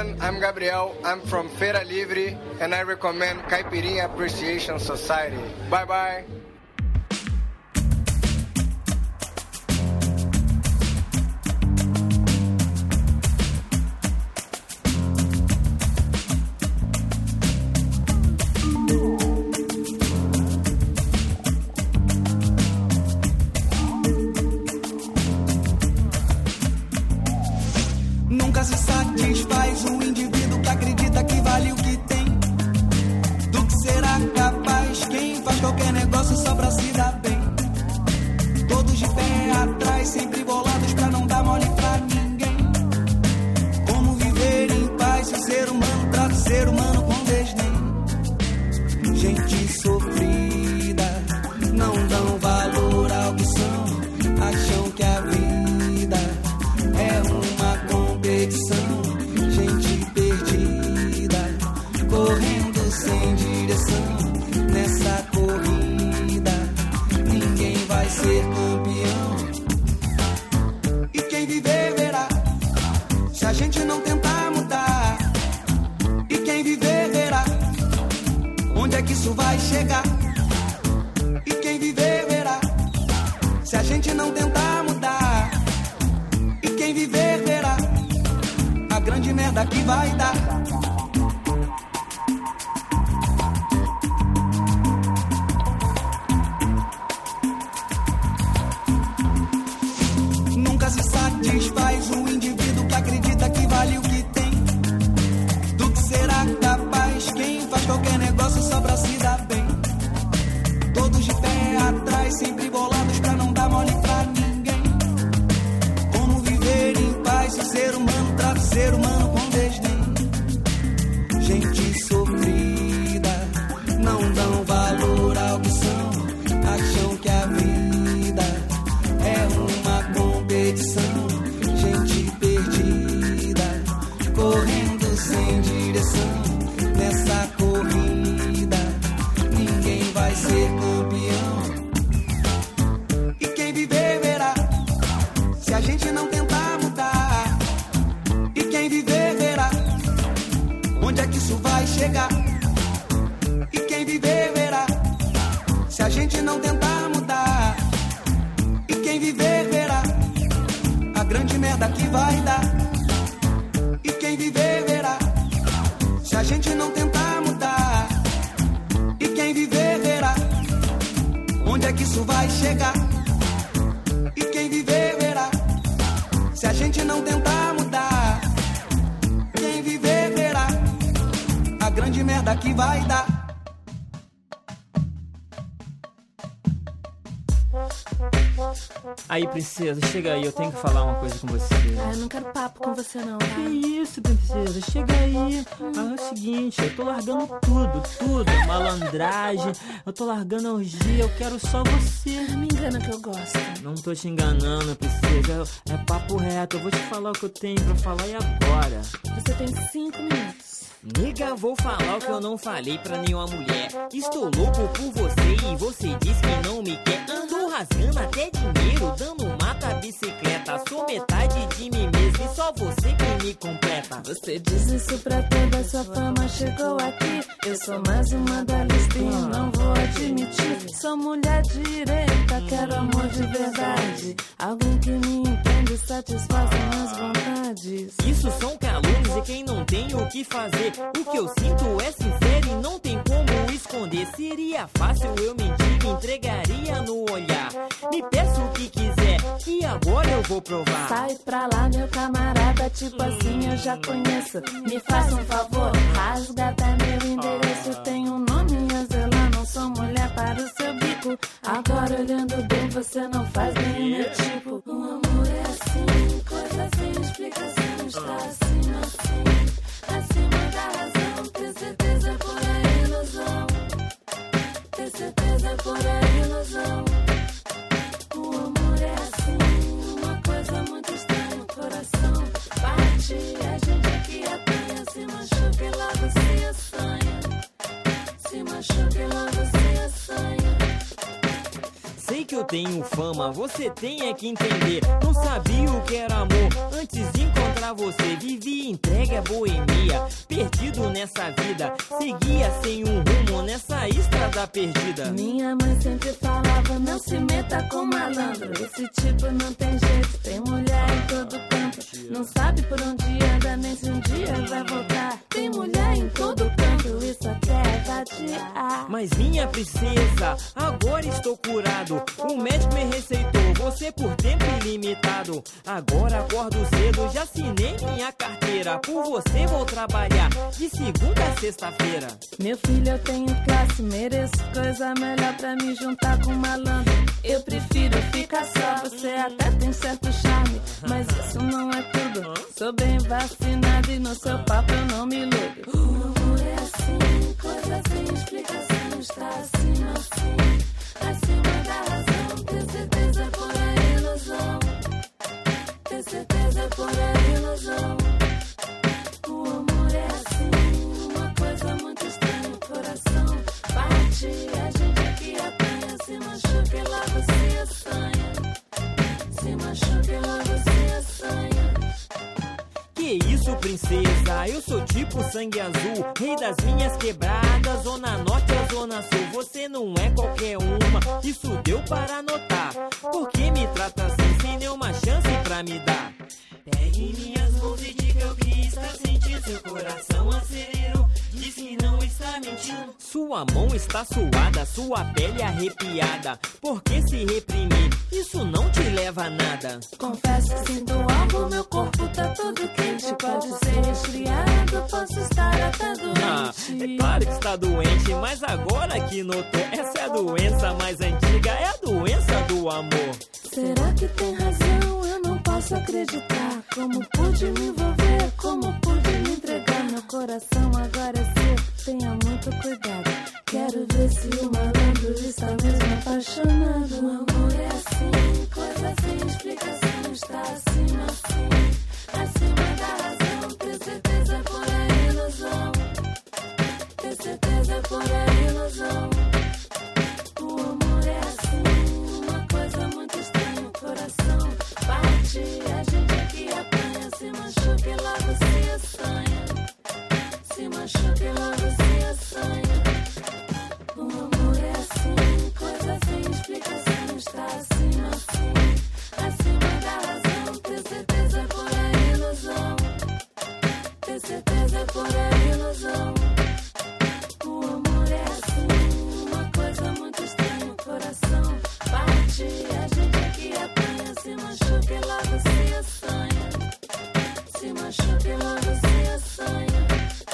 everyone, I'm Gabriel. I'm from Feira Livre and I recommend Caipirinha Appreciation Society. Bye bye. Nunca se satisfaz um indivíduo que acredita que vale o que tem. Do que será capaz quem faz qualquer negócio só pra se dar bem. Todos de pé atrás, sempre bolados pra não dar mole pra ninguém. Como viver em paz se o ser humano trata o ser humano com desdém. Gente sofrida, não dão valor ao que são. Acham que a vida é uma competição, gente perdida, correndo sem direção. Nessa corrida, ninguém vai ser campeão. E quem viver verá, se a gente não tentar mudar. E quem viver verá, onde é que isso vai chegar. E quem viver verá, se a gente não tentar mudar. E quem viver verá a grande merda que vai dar. Nunca se satisfaz um indivíduo que acredita que vale o que tem. Do que será capaz quem faz qualquer negócio só pra se dar bem. Todos de pé atrás, sempre bolados pra não dar mole pra ninguém. Como viver em paz se o ser humano trata o ser humano com desdém. Gente sofrida, não dão valor ao que são. Acham que a vida é uma competição. Gente perdida, correndo sem direção. Nessa corrida, ninguém vai ser campeão. E quem viver verá, se a gente não tentar mudar. E quem viver verá, onde é que isso vai chegar. E quem viver verá, se a gente não tentar mudar. E quem viver verá a grande merda que vai dar. E quem viver verá, se a gente não tentar mudar. E quem viver verá, onde é que isso vai chegar. E quem viver verá, se a gente não tentar mudar. Quem viver verá a grande merda que vai dar. Aí, princesa, chega aí, eu tenho que falar uma coisa com você. Ah, eu não quero papo com você não, tá? Que isso, princesa, chega aí. Ah, é o seguinte, eu tô largando tudo, malandragem, eu tô largando a orgia, eu quero só você. Me engana que eu gosto. Não tô te enganando, princesa, é papo reto, eu vou te falar o que eu tenho pra falar e agora. Você tem 5 minutos. Nega, vou falar o que eu não falei pra nenhuma mulher. Estou louco por você e você diz que não me quer. Ando rasgando até dinheiro, dando mata a bicicleta. Sou metade de mim mesmo e só você que me completa. Você diz isso pra toda sua fama, chegou aqui. Eu sou mais uma da lista e não vou admitir. Sou mulher direita, quero amor de verdade. Alguém que me entende e satisfaz minhas vontades. Isso são calúnias e quem não tem o que fazer. O que eu sinto é sincero e não tem como esconder. Seria fácil eu mentir, entregaria no olhar. Me peça o que quiser e agora eu vou provar. Sai pra lá, meu camarada, tipo assim eu já conheço. Me faça um favor, rasga até meu endereço. Eu tenho um nome a zelar, não sou mulher para o seu bico. Agora olhando bem, você não faz nem o meu tipo. O amor é assim, coisa sem explicação. Está assim, acima da razão. Ter certeza por a ilusão. Ter certeza por a ilusão. O amor é assim, uma coisa muito estranha. O coração bate, a gente aqui apanha. Se machuca e logo se assanha. Se machuca e logo se assanha. Sei que o tenho fama, você tem é que entender. Não sabia o que era amor antes de encontrar você. Vivi entregue à boemia, perdido nessa vida. Seguia sem um rumo nessa estrada perdida. Minha mãe sempre falava, não se meta com malandro. Esse tipo não tem jeito, tem mulher em todo canto. Não sabe por onde anda, nem se um dia vai voltar. Tem mulher em todo canto, isso até é vadiar. Mas minha princesa, agora estou curado. O médico me receitou você por tempo ilimitado. Agora acordo cedo, já assinei minha carteira. Por você vou trabalhar de segunda a sexta-feira. Meu filho, eu tenho classe, mereço coisa melhor pra me juntar com malandro. Eu prefiro ficar só, você até tem certo charme, mas isso não é tudo. Sou bem vacinado e no seu papo eu não me iludo. O amor é assim, coisa sem explicação. Está acima, assim, acima da razão. Ter certeza por a ilusão. Ter certeza por a ilusão. O amor é assim, uma coisa muito estranha. O coração bate, a gente aqui apanha. Se machuca e logo se assanha. Se machuca e logo se assanha. Que isso, princesa? Eu sou tipo sangue azul, rei das minhas quebradas, zona norte a zona sul. Você não é qualquer uma, isso deu para notar. Por que me trata assim, sem nenhuma chance pra me dar? Pegue minhas mãos e diga o que está sentindo. Seu coração acelerou, diz que não está mentindo. Sua mão está suada, sua pele arrepiada. Por que se reprimir? Isso não te leva a nada. Confesso que sinto algo, meu corpo tá todo quente. Pode ser resfriado, posso estar até doente. É claro que está doente, mas agora que notou, essa é a doença mais antiga, é a doença do amor. Será que tem razão? Eu não posso acreditar. Como pude me envolver, como pude me entregar. Meu coração agora é seu, tenha muito cuidado. Quero ver se o malandro está mesmo apaixonado. O amor é assim, coisa sem explicação. Está acima, assim, acima da razão. Ter certeza por a ilusão. Ter certeza por a ilusão. O amor é assim, uma coisa muito estranha. O coração bate, a gente aqui apanha. Se machuca e logo se assanha. Se machuca e logo se assanha. O amor é assim, coisa sem explicação. Está acima, assim, acima da razão. Ter certeza por a ilusão. Ter certeza por a ilusão. O amor é assim, uma coisa muito estranha. O coração bate, a gente aqui apanha. Se machuca e logo se assanha. Se machuca e logo se assanha.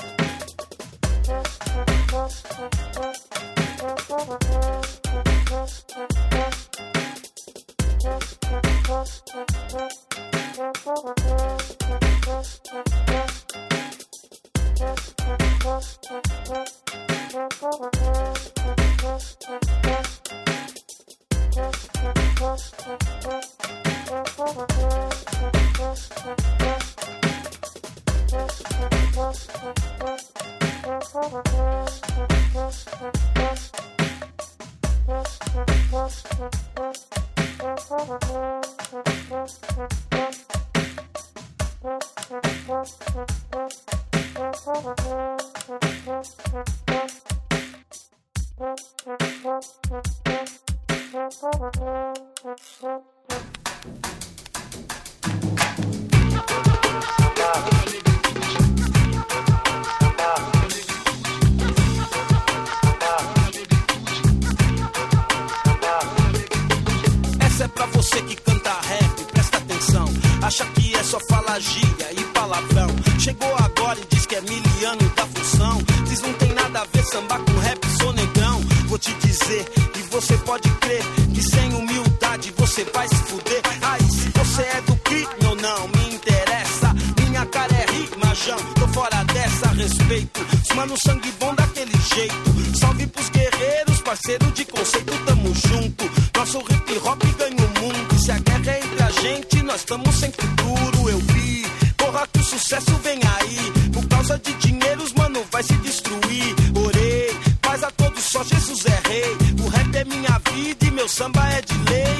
Essa é pra você que canta rap, presta atenção. Acha que é só falar gíria e palavrão. Chegou agora e diz que é miliano da função. Diz não tem nada a ver sambar com rap, sou negrão. Vou te dizer, e você pode crer, que sem humildade você vai se fuder. Aí se você é do crime ou não, me interessa. Minha cara é rimajão, tô fora dessa, respeito. Os mano sangue bom daquele jeito. Salve pros guerreiros, parceiro de conceito, tamo junto. Nosso hip hop ganha o mundo. E se a guerra é entre a gente, nós tamo sem futuro. Eu vi, porra que o sucesso vem aí. Por causa de dinheiro os mano vai se destruir. Orei, paz a todos, só Jesus é rei. O rap é minha vida e meu samba é de lei.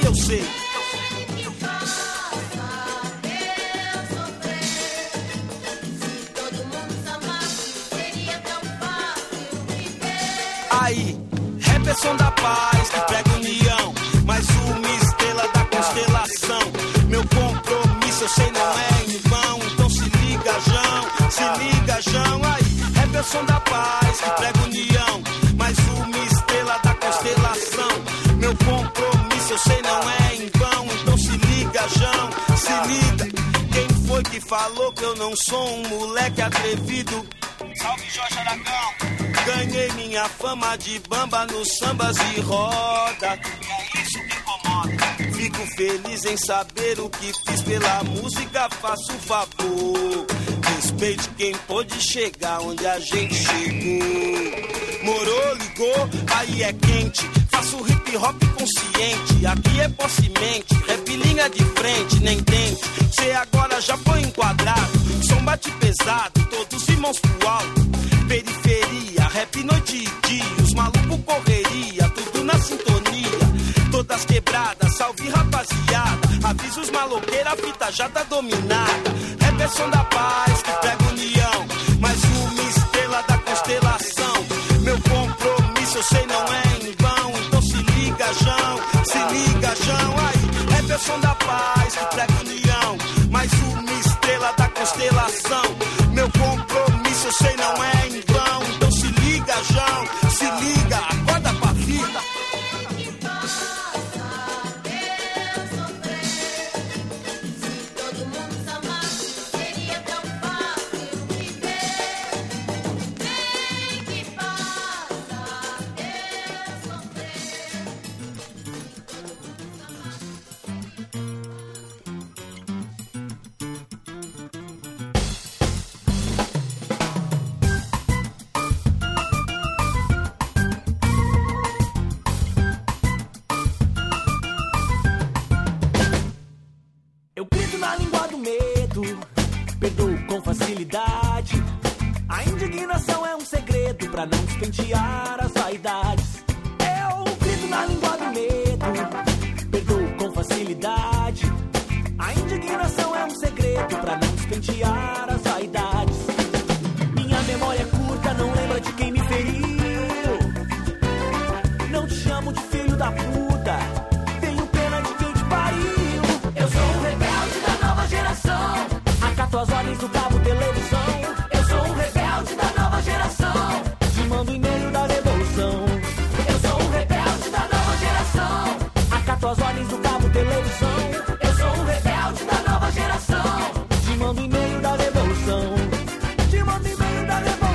Rap é som da paz que prega união, mais uma estrela da constelação. Meu compromisso eu sei não é em vão, então se liga, Jão, aí. Rap é som da paz que prega união, mais uma estrela da constelação. Meu compromisso eu sei não é em vão, então se liga, Jão, se liga. Quem foi que falou que eu não sou um moleque atrevido? Salve Jorge Aragão. Ganhei minha fama de bamba nos sambas e roda. É isso que incomoda. Fico feliz em saber o que fiz pela música, faço um favor. Respeite quem pôde chegar onde a gente chegou. Morou, ligou, aí é quente. Faço hip hop consciente. Aqui é possemente, rap linha de frente, nem tente. Cê agora já foi enquadrado. Som bate pesado, todos irmãos pro alto. Periferia, rap noite e dia. Os malucos correria, tudo na sintonia. Todas quebradas, salve rapaziada. Avisa os maloqueiros, a fita já tá dominada. Rap é som da paz que prega união, mais uma estrela da constelação. Meu compromisso eu sei não é em vão, então se liga, Jão, aí. Rap é som da paz que prega união, mais uma estrela da constelação. Meu compromisso eu sei não é em vão, então se liga, Jão, se liga, acorda pra vida. facilidade. A indignação é um segredo pra não despentear as vaidades. Eu grito na língua do medo, perdoo com facilidade. A indignação é um segredo pra não despentear as vaidades. Minha memória é curta, não lembra de quem me feriu. Não te chamo de filho da puta, tenho pena de quem te pariu. Eu sou um rebelde da nova geração, acato as ordens do cabo televisão. Eu sou um rebelde da nova geração, te mando e-mail da revolução. Eu sou um rebelde da nova geração, acato as ordens do cabo televisão. Eu sou um rebelde da nova geração, te mando e-mail da revolução. Te mando e-mail da revolução.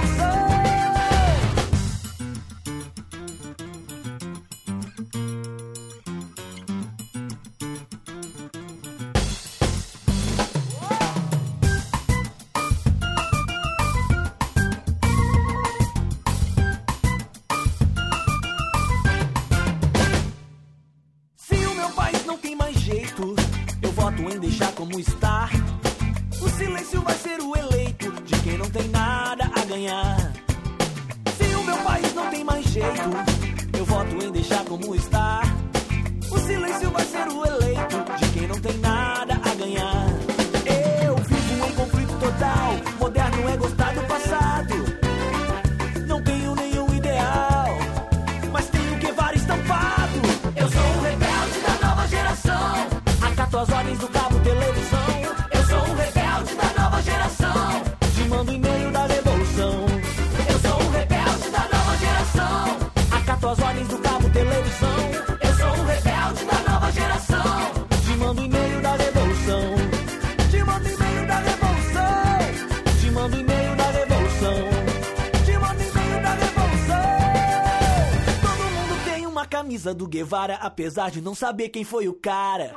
Em deixar como está, o silêncio vai ser o eleito de quem não tem nada a ganhar. Se o meu país não tem mais jeito, eu voto em deixar como está. O silêncio vai ser o eleito de quem não tem nada a ganhar. Eu vivo em conflito total, moderno é gostar do passado. Não tenho nenhum ideal, mas tenho que Guevara estampado. Eu sou um rebelde da nova geração, acato as ordens do cabo televisão. Eu sou um rebelde da nova geração, te mando e-mail da revolução. Eu sou um rebelde da nova geração, acato as ordens do cabo televisão. Eu sou um rebelde da nova geração, te mando e-mail da revolução. Te mando e-mail da revolução. Te mando e-mail da revolução. Te mando e-mail da revolução. Todo mundo tem uma camisa do Guevara, apesar de não saber quem foi o cara.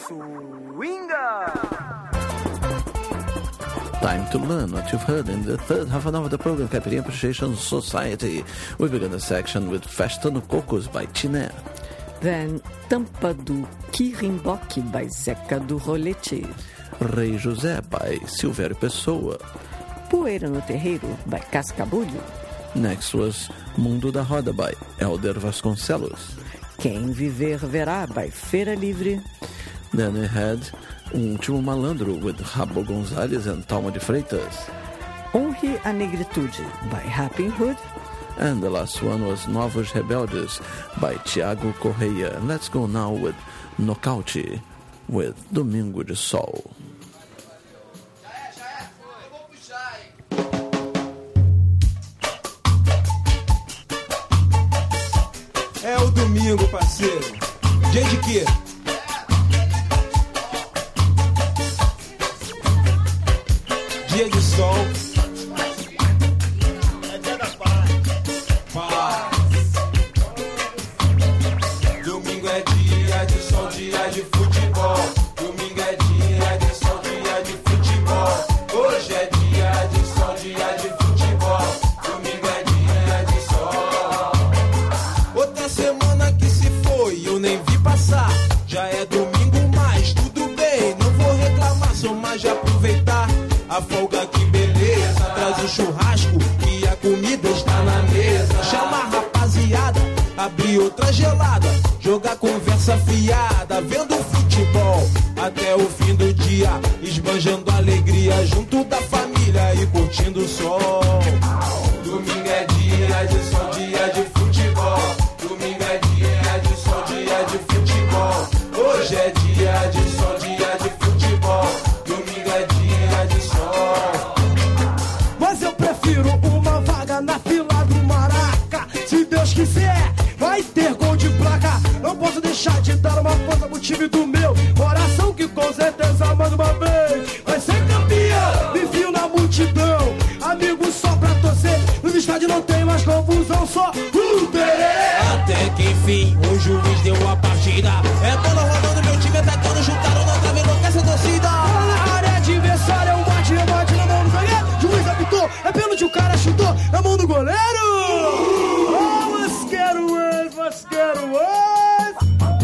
Time to learn what you've heard in the third half an hour of the program Caipirinha Appreciation Society. We begin the section with Festa no Cocos by Chiné. Then Tampa do Quirimboque by Zeca do Rolete. Rei José by Silvério Pessoa. Poeira no Terreiro by Cascabulho. Next was Mundo da Roda by Elder Vasconcelos. Quem Viver Verá by Feira Livre. Then we had Último Malandro with Rabo Gonzalez and Talma de Freitas. Honre a Negritude by Rapping Hood. And the last one was Novos Rebeldes by Tiago Correia. And let's go now with Nocaute with Domingo de Sol. É o domingo, parceiro. Dia de quê? Dia de sol. É dia da paz. Domingo é dia de sol, dia de futebol. Domingo é dia de sol, dia de futebol. Hoje é dia de sol, dia de futebol. Domingo é dia de sol. Outra semana que se foi, eu nem vi passar. Já é domingo, mas tudo bem, não vou reclamar, só mais de aproveitar a folga, que beleza. Traz o churrasco e a comida está na mesa. Chama a rapaziada, abrir outra gelada, jogar conversa fiada, vendo futebol até o fim do dia, esbanjando alegria junto da família e curtindo o sol. Domingo é dia de sol, dia de futebol. Domingo é dia de sol, dia de futebol. Hoje é dia de sol, dia de futebol. Domingo é dia de sol. Mas eu prefiro uma vaga na fila do Maraca. Se Deus quiser, vai ter gol de placa. Não posso deixar de dar uma força pro time do meu coração, que com certeza mais uma vez vai ser campeão. Me fio na multidão, amigos só pra torcer. No estádio não tem mais confusão, só tererê. Até que enfim, o juiz deu a partida. É bola rolando, meu time atacando, chutaram na trave, enlouquece a torcida. Na área adversária, é um bate-rebate na mão do zagueiro. Juiz apitou, é pênalti, o cara chutou na mão do goleiro. Mas quero ex, mas quero ex.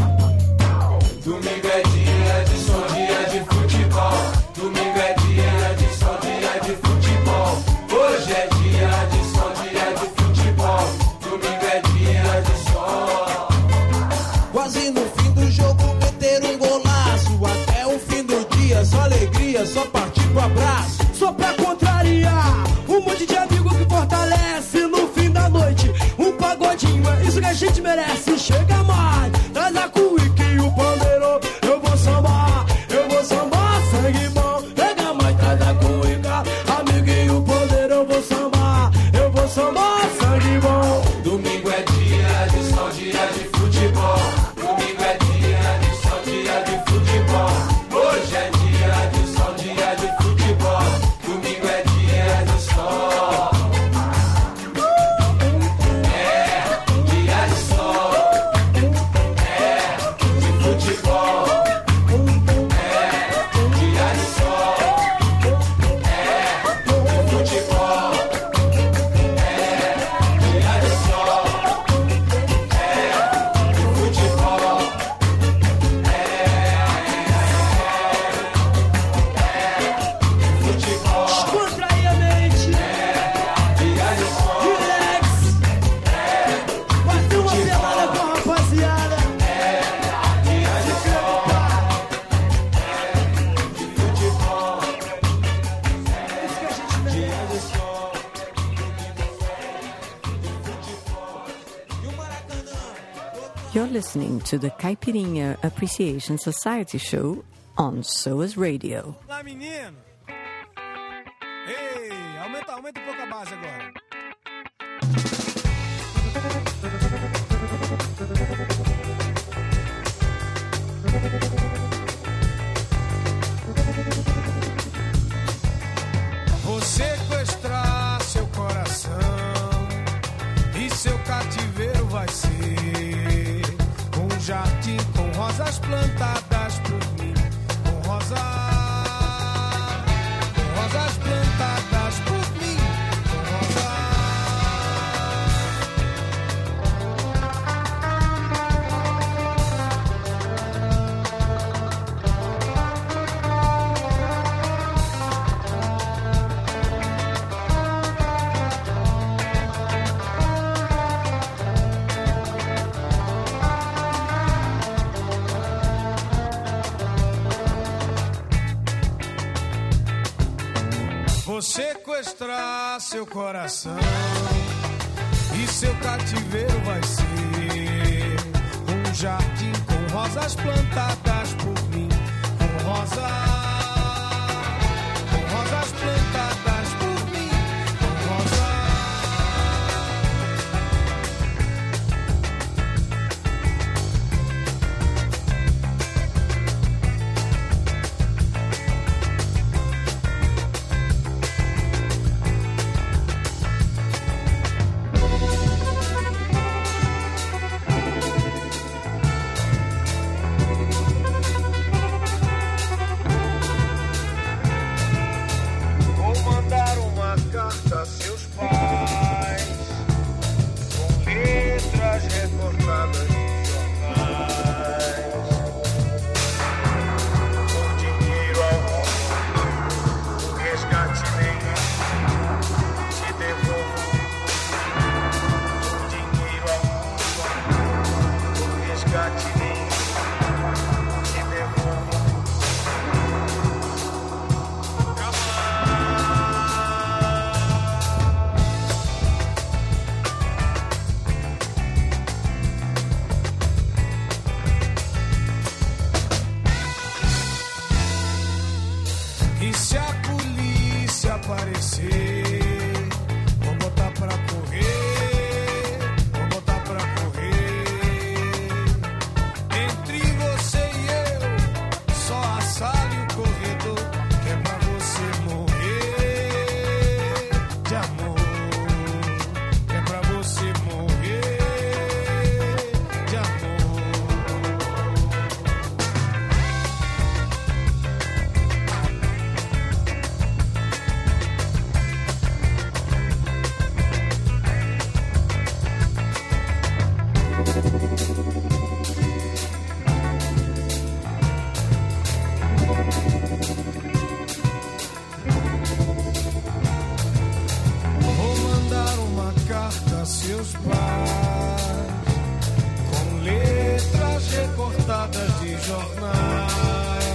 Domingo é dia de sol, dia de futebol. Domingo é dia de sol, dia de futebol. Hoje é dia de sol, dia de futebol. Domingo é dia de sol. Quase no fim do jogo meteram um golaço. Até o fim do dia, só alegria, só partir pro abraço. Só pra contrariar, um monte de amigo que fortalece. No fim da noite, um pagodinho, é isso que a gente merece. Chega mais, traz a cuíca e o pandeiro. Eu vou sambar, sangue bom. Pega mais, traz a cuíca, amigo, e o pandeiro. Eu vou sambar, sangue bom. Domingo é dia de sol, dia de futebol. Domingo é dia de sol, dia de futebol. Hoje é dia de sol, dia de futebol. Domingo é dia de sol. É dia de sol. É de futebol. É dia de sol. É de futebol. Descontrair a mente, relax, bater uma pelada com a rapaziada. You're listening to the Caipirinha Appreciation Society show on SOAS Radio. Olá, menino. Ei, aumenta um pouco a base agora. Vou sequestrar seu coração e seu cativeiro vai ser um jardim com rosas plantadas por mim, com rosas plantadas por mim, com rosas. Vou sequestrar seu coração e seu cativeiro vai ser um jardim com rosas plantadas por mim, com rosas plantadas por mim, com rosas. E se a polícia aparecer, vou botar pra correr, vou botar pra correr. Entre você e eu, só a sala e o corredor, que é pra você morrer de amor, que é pra você morrer de amor. Vou mandar uma carta a seus pais, com letras recortadas de jornais.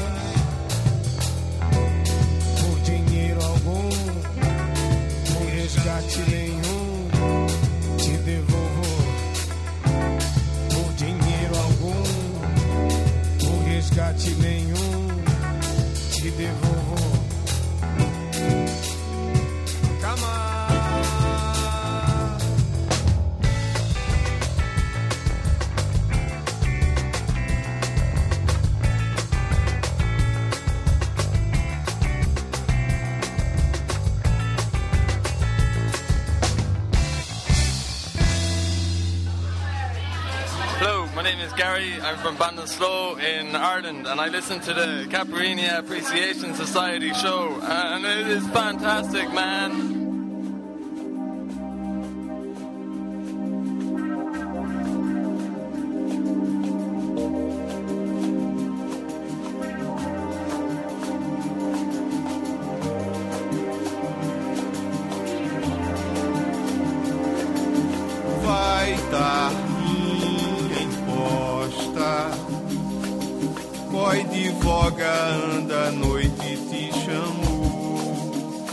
Por dinheiro algum, por resgate nenhum, te devolvo. Por dinheiro algum, por resgate nenhum, te devolvo. Hello, my name is Gary. I'm from Ballinasloe in Ireland, and I listen to the Caipirinha Appreciation Society show, and it is fantastic, man. Vai dar minha imposta, coi de voga anda a noite te chamou,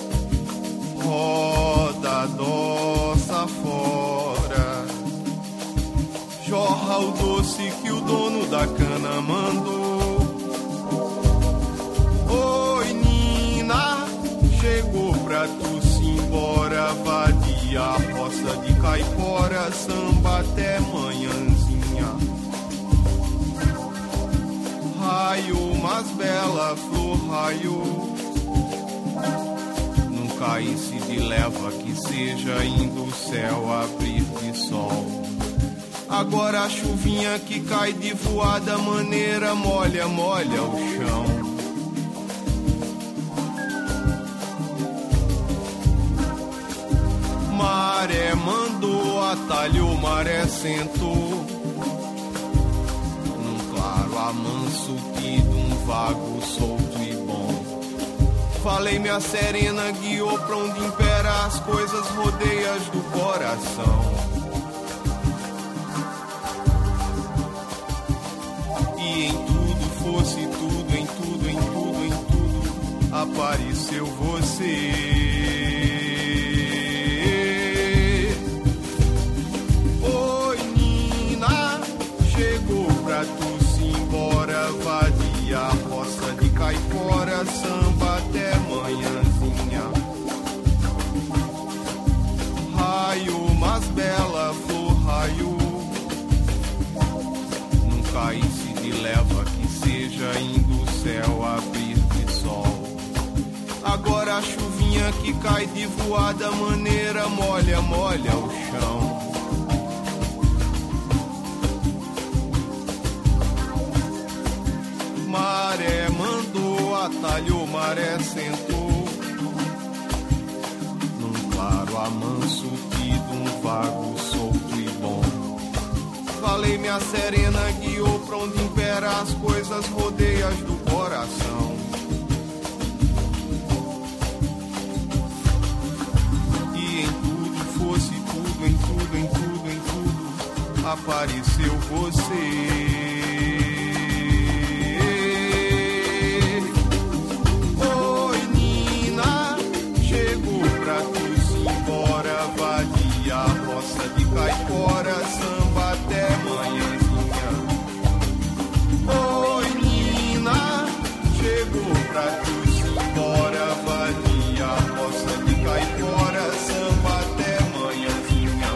roda doça fora, jorra o doce que o dono da cana mandou. Oi Nina, chegou pra tu se embora, vadia a roça de caipora, samba até manhãzinha. Raio, mas bela flor raiou, nunca se de leva que seja indo o céu abrir de sol. Agora a chuvinha que cai de voada maneira molha, molha o chão. Maré mandou, atalhou, maré sentou, num claro amanso que de um vago solto e bom. Falei minha serena, guiou pra onde impera as coisas rodeias do coração. E em tudo, fosse tudo, em tudo, em tudo, em tudo, apareceu você. fora, samba até manhãzinha. Raio, mas bela flor, raio. Num caísse de leva que seja indo o céu abrir de sol. Agora a chuvinha que cai de voada maneira molha, molha o chão. Maré mandou, atalhou, maré sentou num claro amanso tido, um vago solto e bom. Falei minha serena, guiou pra onde impera as coisas rodeias do coração. E em tudo, fosse tudo, em tudo, em tudo, em tudo, apareceu você. Caipora, samba até manhãzinha. Oi, Nina, chegou pra tu embora, valia a roça de caipora, samba até manhãzinha.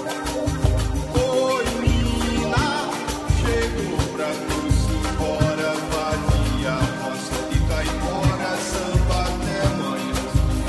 Oi, Nina, chegou pra tu embora, valia a roça de caipora, samba até manhãzinha.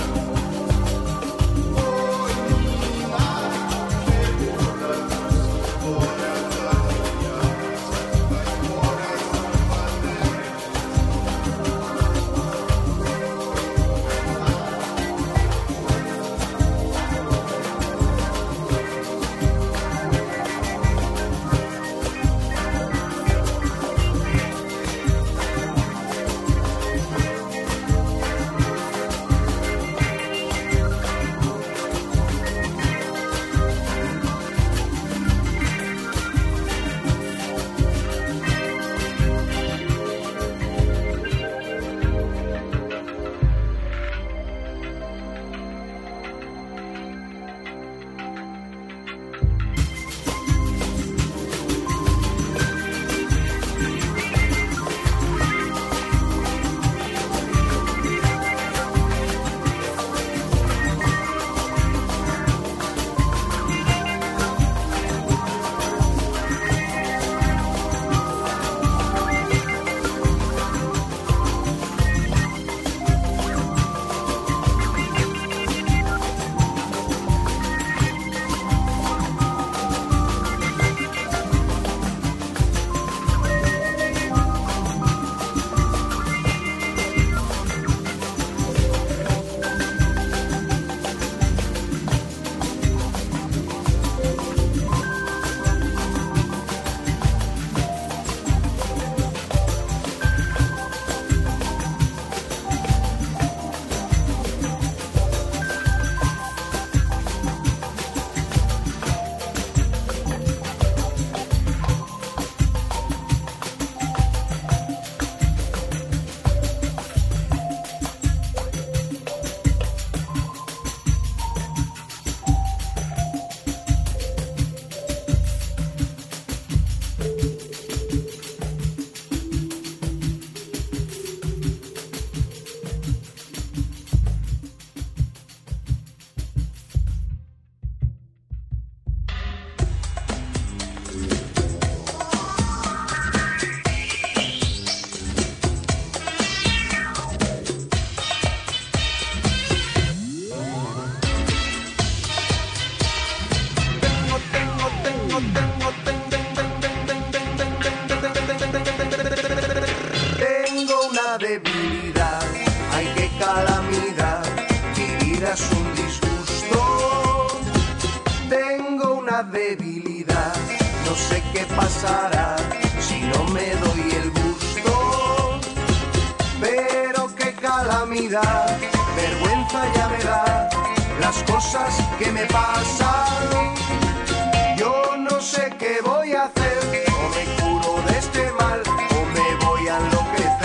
Debilidad, ay qué calamidad, vivir es un disgusto. Tengo una debilidad, no sé qué pasará si no me doy el gusto. Pero qué calamidad, vergüenza ya me da las cosas que me pasan. Yo no sé qué voy a hacer, o me curo de este mal, o me voy a enloquecer.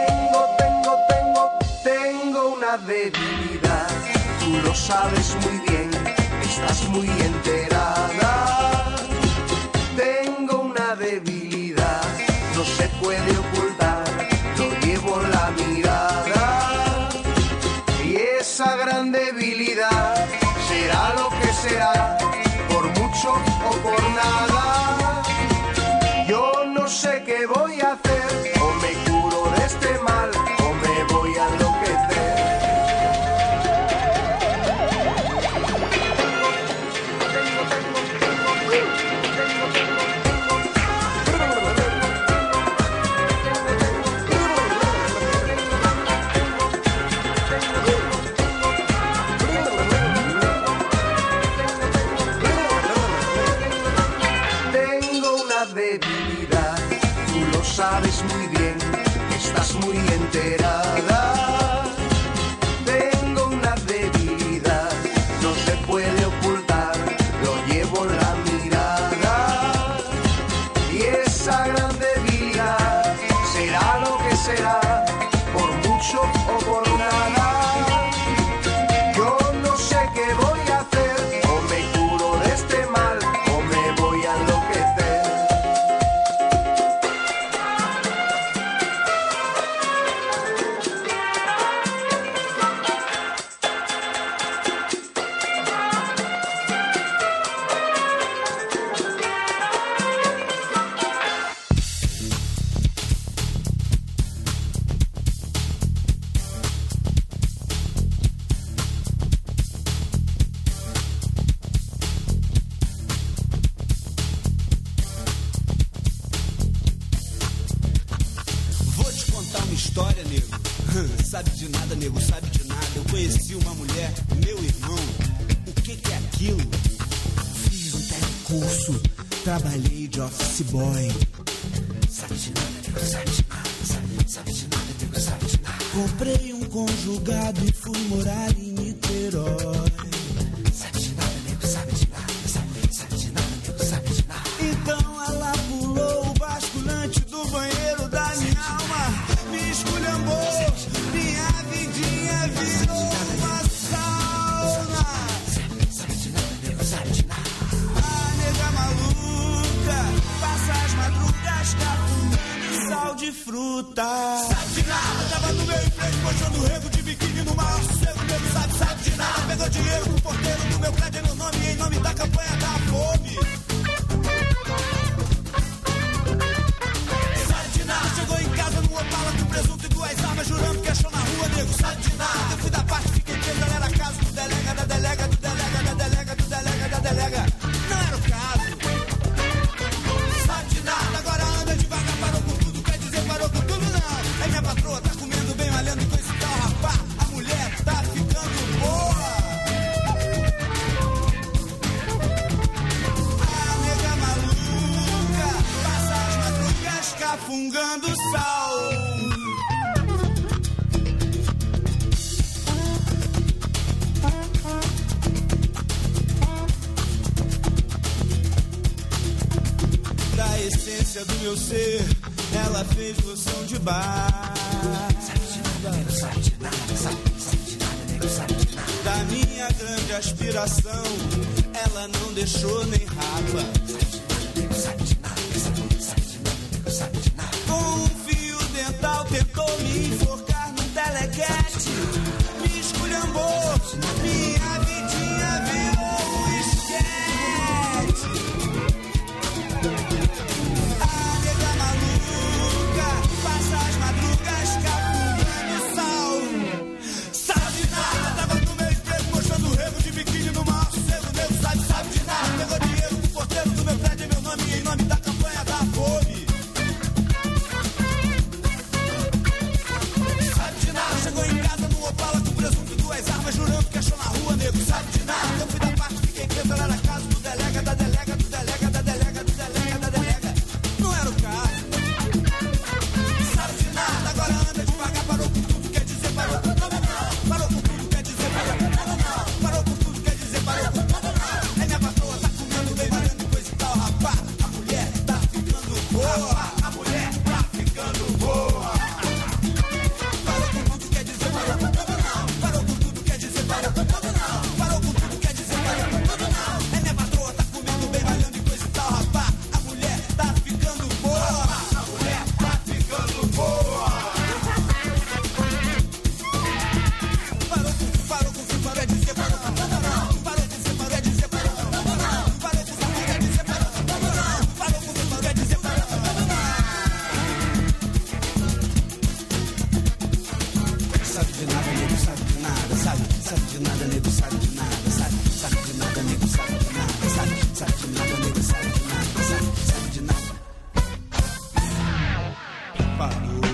Tengo una debilidad, tú lo sabes muy bien, estás muy enterada. Tengo una debilidad, no se puede ocultar, lo llevo en la mirada. enterada. Tengo una debilidad, no se puede ocultar, lo llevo en la mirada. Y esa gran debilidad será lo que será, por mucho o por nada. Yo no sé qué voy a hacer, o me curo de este mal, o me voy a enloquecer. Vou te contar uma história, nego. Sabe de nada, nego, sabe de nada. Eu conheci uma mulher, meu irmão. O que que é aquilo? Fiz um telecurso, trabalhei de office boy. Sabe de nada, nego, sabe de nada. Sabe de nada, nego, sabe de nada. Comprei um conjugado e fui morar em Niterói. Sabe de nada, nego, sabe de nada. Sabe de nada, nego, sabe de nada. Então ela pulou o basculante do banheiro da minha alma, me esculhambou, minha vidinha virou uma sauna. A nega maluca passa as madrugas cafundando sal de fruta. Sabe de nada, tava no meu emprego mostrando o rego de biquíni no maior sossego. Nego sabe de nada, pegou dinheiro com o porteiro do meu prédio, meu nome em nome da campanha da fome. Chegou em casa no Opala com presunto e 2 armas, jurando que achou na rua, nego, sabe de nada. Eu fui da parte, fiquei preso, ela era caso do delega, da delega, do delega, da delega, do delega, da delega. Não era o caso. Sabe de nada, agora anda devagar, parou com tudo, quer dizer parou com tudo não. É minha patroa, tá comendo bem, malhando com esse tal rapá. A mulher tá ficando boa. A nega maluca passa as madrugas cafungando sal. Da essência do meu ser, ela fez loção de bar. Da minha grande aspiração, ela não deixou nem rapa. Com um fio dental tentou me enforcar num telequete, me esculhambou, minha vidinha virou um esquete. A nega maluca passa as madrugas cafungando sal. Sabe de nada, tava no meu emprego mostrando o rego de biquíni no maior sossego. Nego sabe de nada, pegou dinheiro do porteiro do meu prédio, meu nome em nome da campanha da fome. Chegou em casa no Opala com presunto e 2 armas, jurando que achou na rua, nego, sabe de nada. Eu fui da parte, fiquei preso, ela era caso do delega, da delega, do delega, da delega, do delega, da delega. Não era o caso. Sabe de nada, agora anda devagar, parou com tudo, quer dizer parou com tudo não. Parou com tudo, quer dizer parou com tudo não. Parou com tudo, quer dizer parou com tudo não. É minha patroa, tá comendo bem, malhando coisa e tal, rapá. A mulher tá ficando boa. A mulher tá ficando boa. Parou com tudo, quer dizer parou com tudo não. Parou com tudo, quer dizer parou com tudo não. Parou com tudo, quer dizer parou com tudo não. É minha patroa, tá comendo bem, malhando e coisa e tal, rapá. A mulher tá ficando boa. A mulher tá ficando boa. Parou com tudo, quer dizer parou com tudo não. Parou com tudo, quer dizer parou com tudo não. Parou com tudo, quer dizer parou com tudo não. Parou com tudo, quer dizer parou com tudo não. Sabe de nada, nego, sabe de nada, sabe de nada, nego, sabe de nada, sabe de nada, nego, sabe de nada, sabe de nada, nego, sabe de nada, sabe de nada. Parou.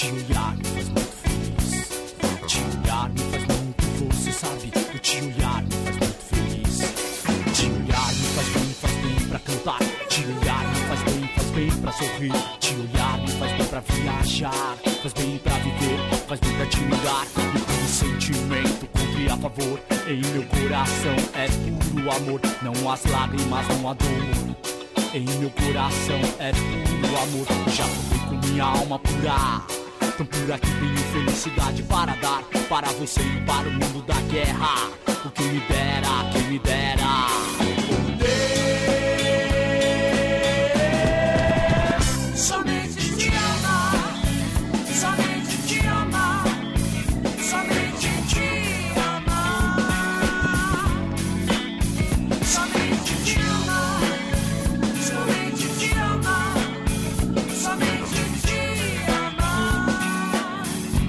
Te olhar me faz muito feliz. Te olhar me faz muito, você sabe. O te olhar me faz muito feliz. Te olhar me faz bem pra cantar. Te olhar me faz bem pra sorrir. Te olhar me faz bem pra viajar. Faz bem pra viver, faz bem pra te ligar. E com sentimento contra a favor. Em meu coração é puro amor. Não as lágrimas, não a dor. Em meu coração é puro amor. Já fui com minha alma pura. Tão pura que tenho felicidade para dar. Para você e para o mundo da guerra. O que me dera, quem me dera. Somente te amar, somente te amar, somente te amar, somente te amar, somente te amar, somente te amar.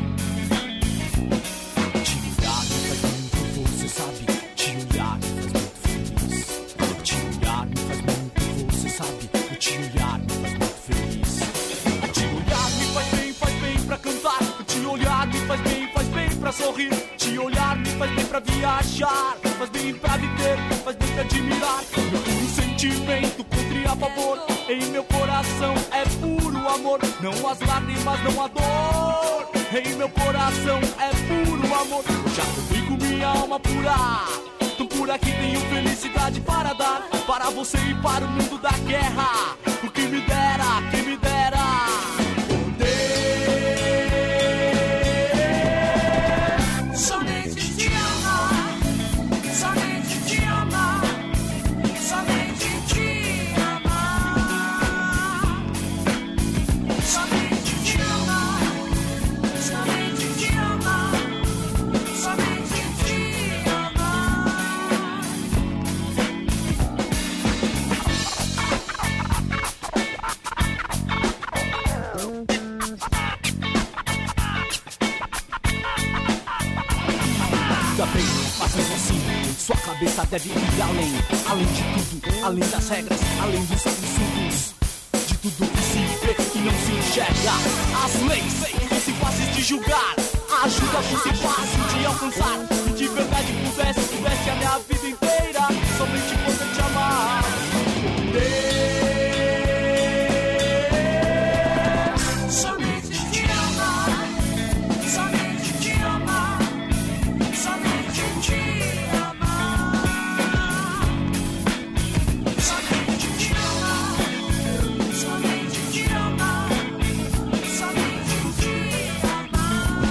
Te olhar me faz muito, você sabe. Te olhar me faz muito feliz. Te olhar me faz muito, você sabe. O te olhar me faz muito feliz. Te olhar me faz bem pra cantar. Te olhar me faz bem pra sorrir. Te olhar me faz bem pra viajar. Faz bem pra viver, faz bem pra admirar. Meu puro sentimento contra e a favor. Em meu coração é puro amor. Não as lágrimas, não a dor. Em meu coração é puro amor. Eu já fui com minha alma pura. Tão pura que tenho felicidade para dar. Para você e para o mundo da guerra. O que me dera, quem me dera. Somente te amar, somente te amar, somente te amar, somente te amar, somente te amar, somente te amar. Ainda bem, mas mesmo assim, sua cabeça deve ir além. Além de tudo, além das regras, além dos absurdos. De tudo que se vê e não se enxerga. As leis fossem fáceis de julgar. A ajuda fosse fácil de alcançar. E de verdade tivesse a minha vida inteira somente poder te amar. Somente te amar, somente te amar, somente te amar, somente te amar, somente te amar, somente te amar.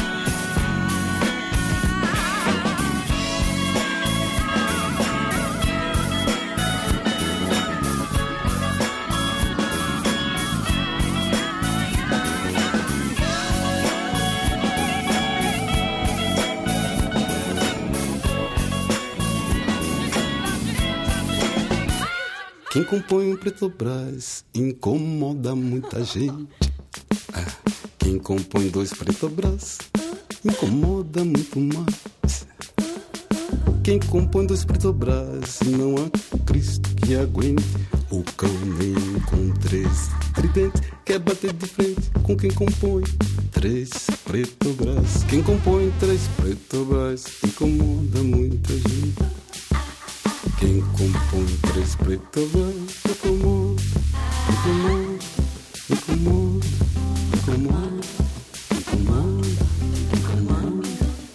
Quem compõe o Petrobras incomoda muita gente. Quem compõe dois Petrobras incomoda muito mais. Quem compõe dois Petrobras não há Cristo que aguente. O cão vem com três tridentes, quer bater de frente com quem compõe três Petrobras. Quem compõe três Petrobras incomoda muita gente. Quem compõe três Petrobras incomoda, incomoda, incomoda, incomoda, incomoda, incomoda,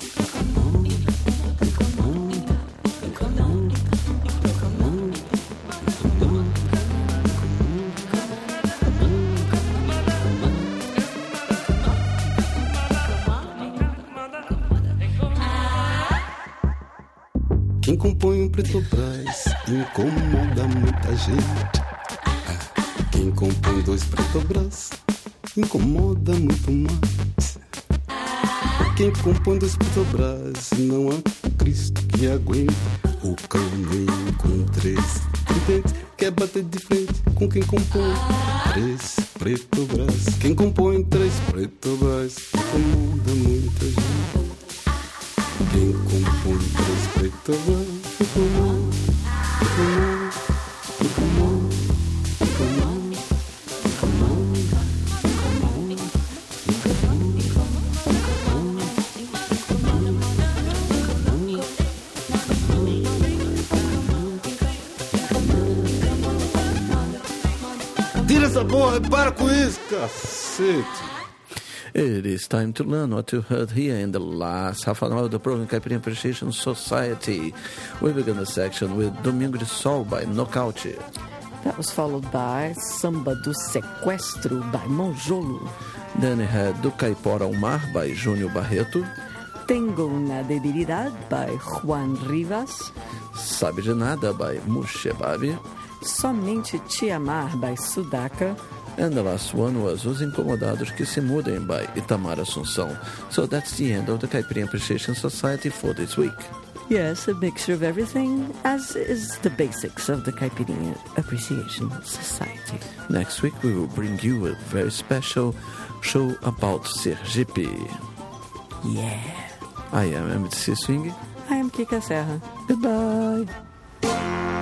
quem compõe o Petrobras incomoda muita gente. Quem compõe dois Petrobras incomoda muito mais. Quem compõe dois Petrobras não há Cristo que aguente. O cão vem com três tridentes, quer bater de frente com quem compõe três Petrobras. Quem compõe três Petrobras incomoda muita gente. Quem compõe três Petrobras incomoda, incomoda, incomoda, incomoda, incomoda, incomoda, incomoda. bom, para com isso, cacete. It is time to learn what you heard here in the last half an hour of the program Caipirinha Appreciation Society. We begin the section with Domingo de Sol by Nocaute. That was followed by Samba do Sequestro by Monjolo. Then we had Do Caipora ao Mar by Júnior Barreto. Tengo una debilidad by Juan Rivas. Sabe de Nada by Mushebabi. Somente Te Amar by Sudaka. And the last one was Os Incomodados Que Se Mudem by Itamar Assunção. So that's the end of the Caipirinha Appreciation Society for this week. Yes, a mixture of everything, as is the basics of the Caipirinha Appreciation Society. Next week we will bring you a very special show about Sergipe. Yeah. I am MC Swing. I am Kika Serra. Goodbye.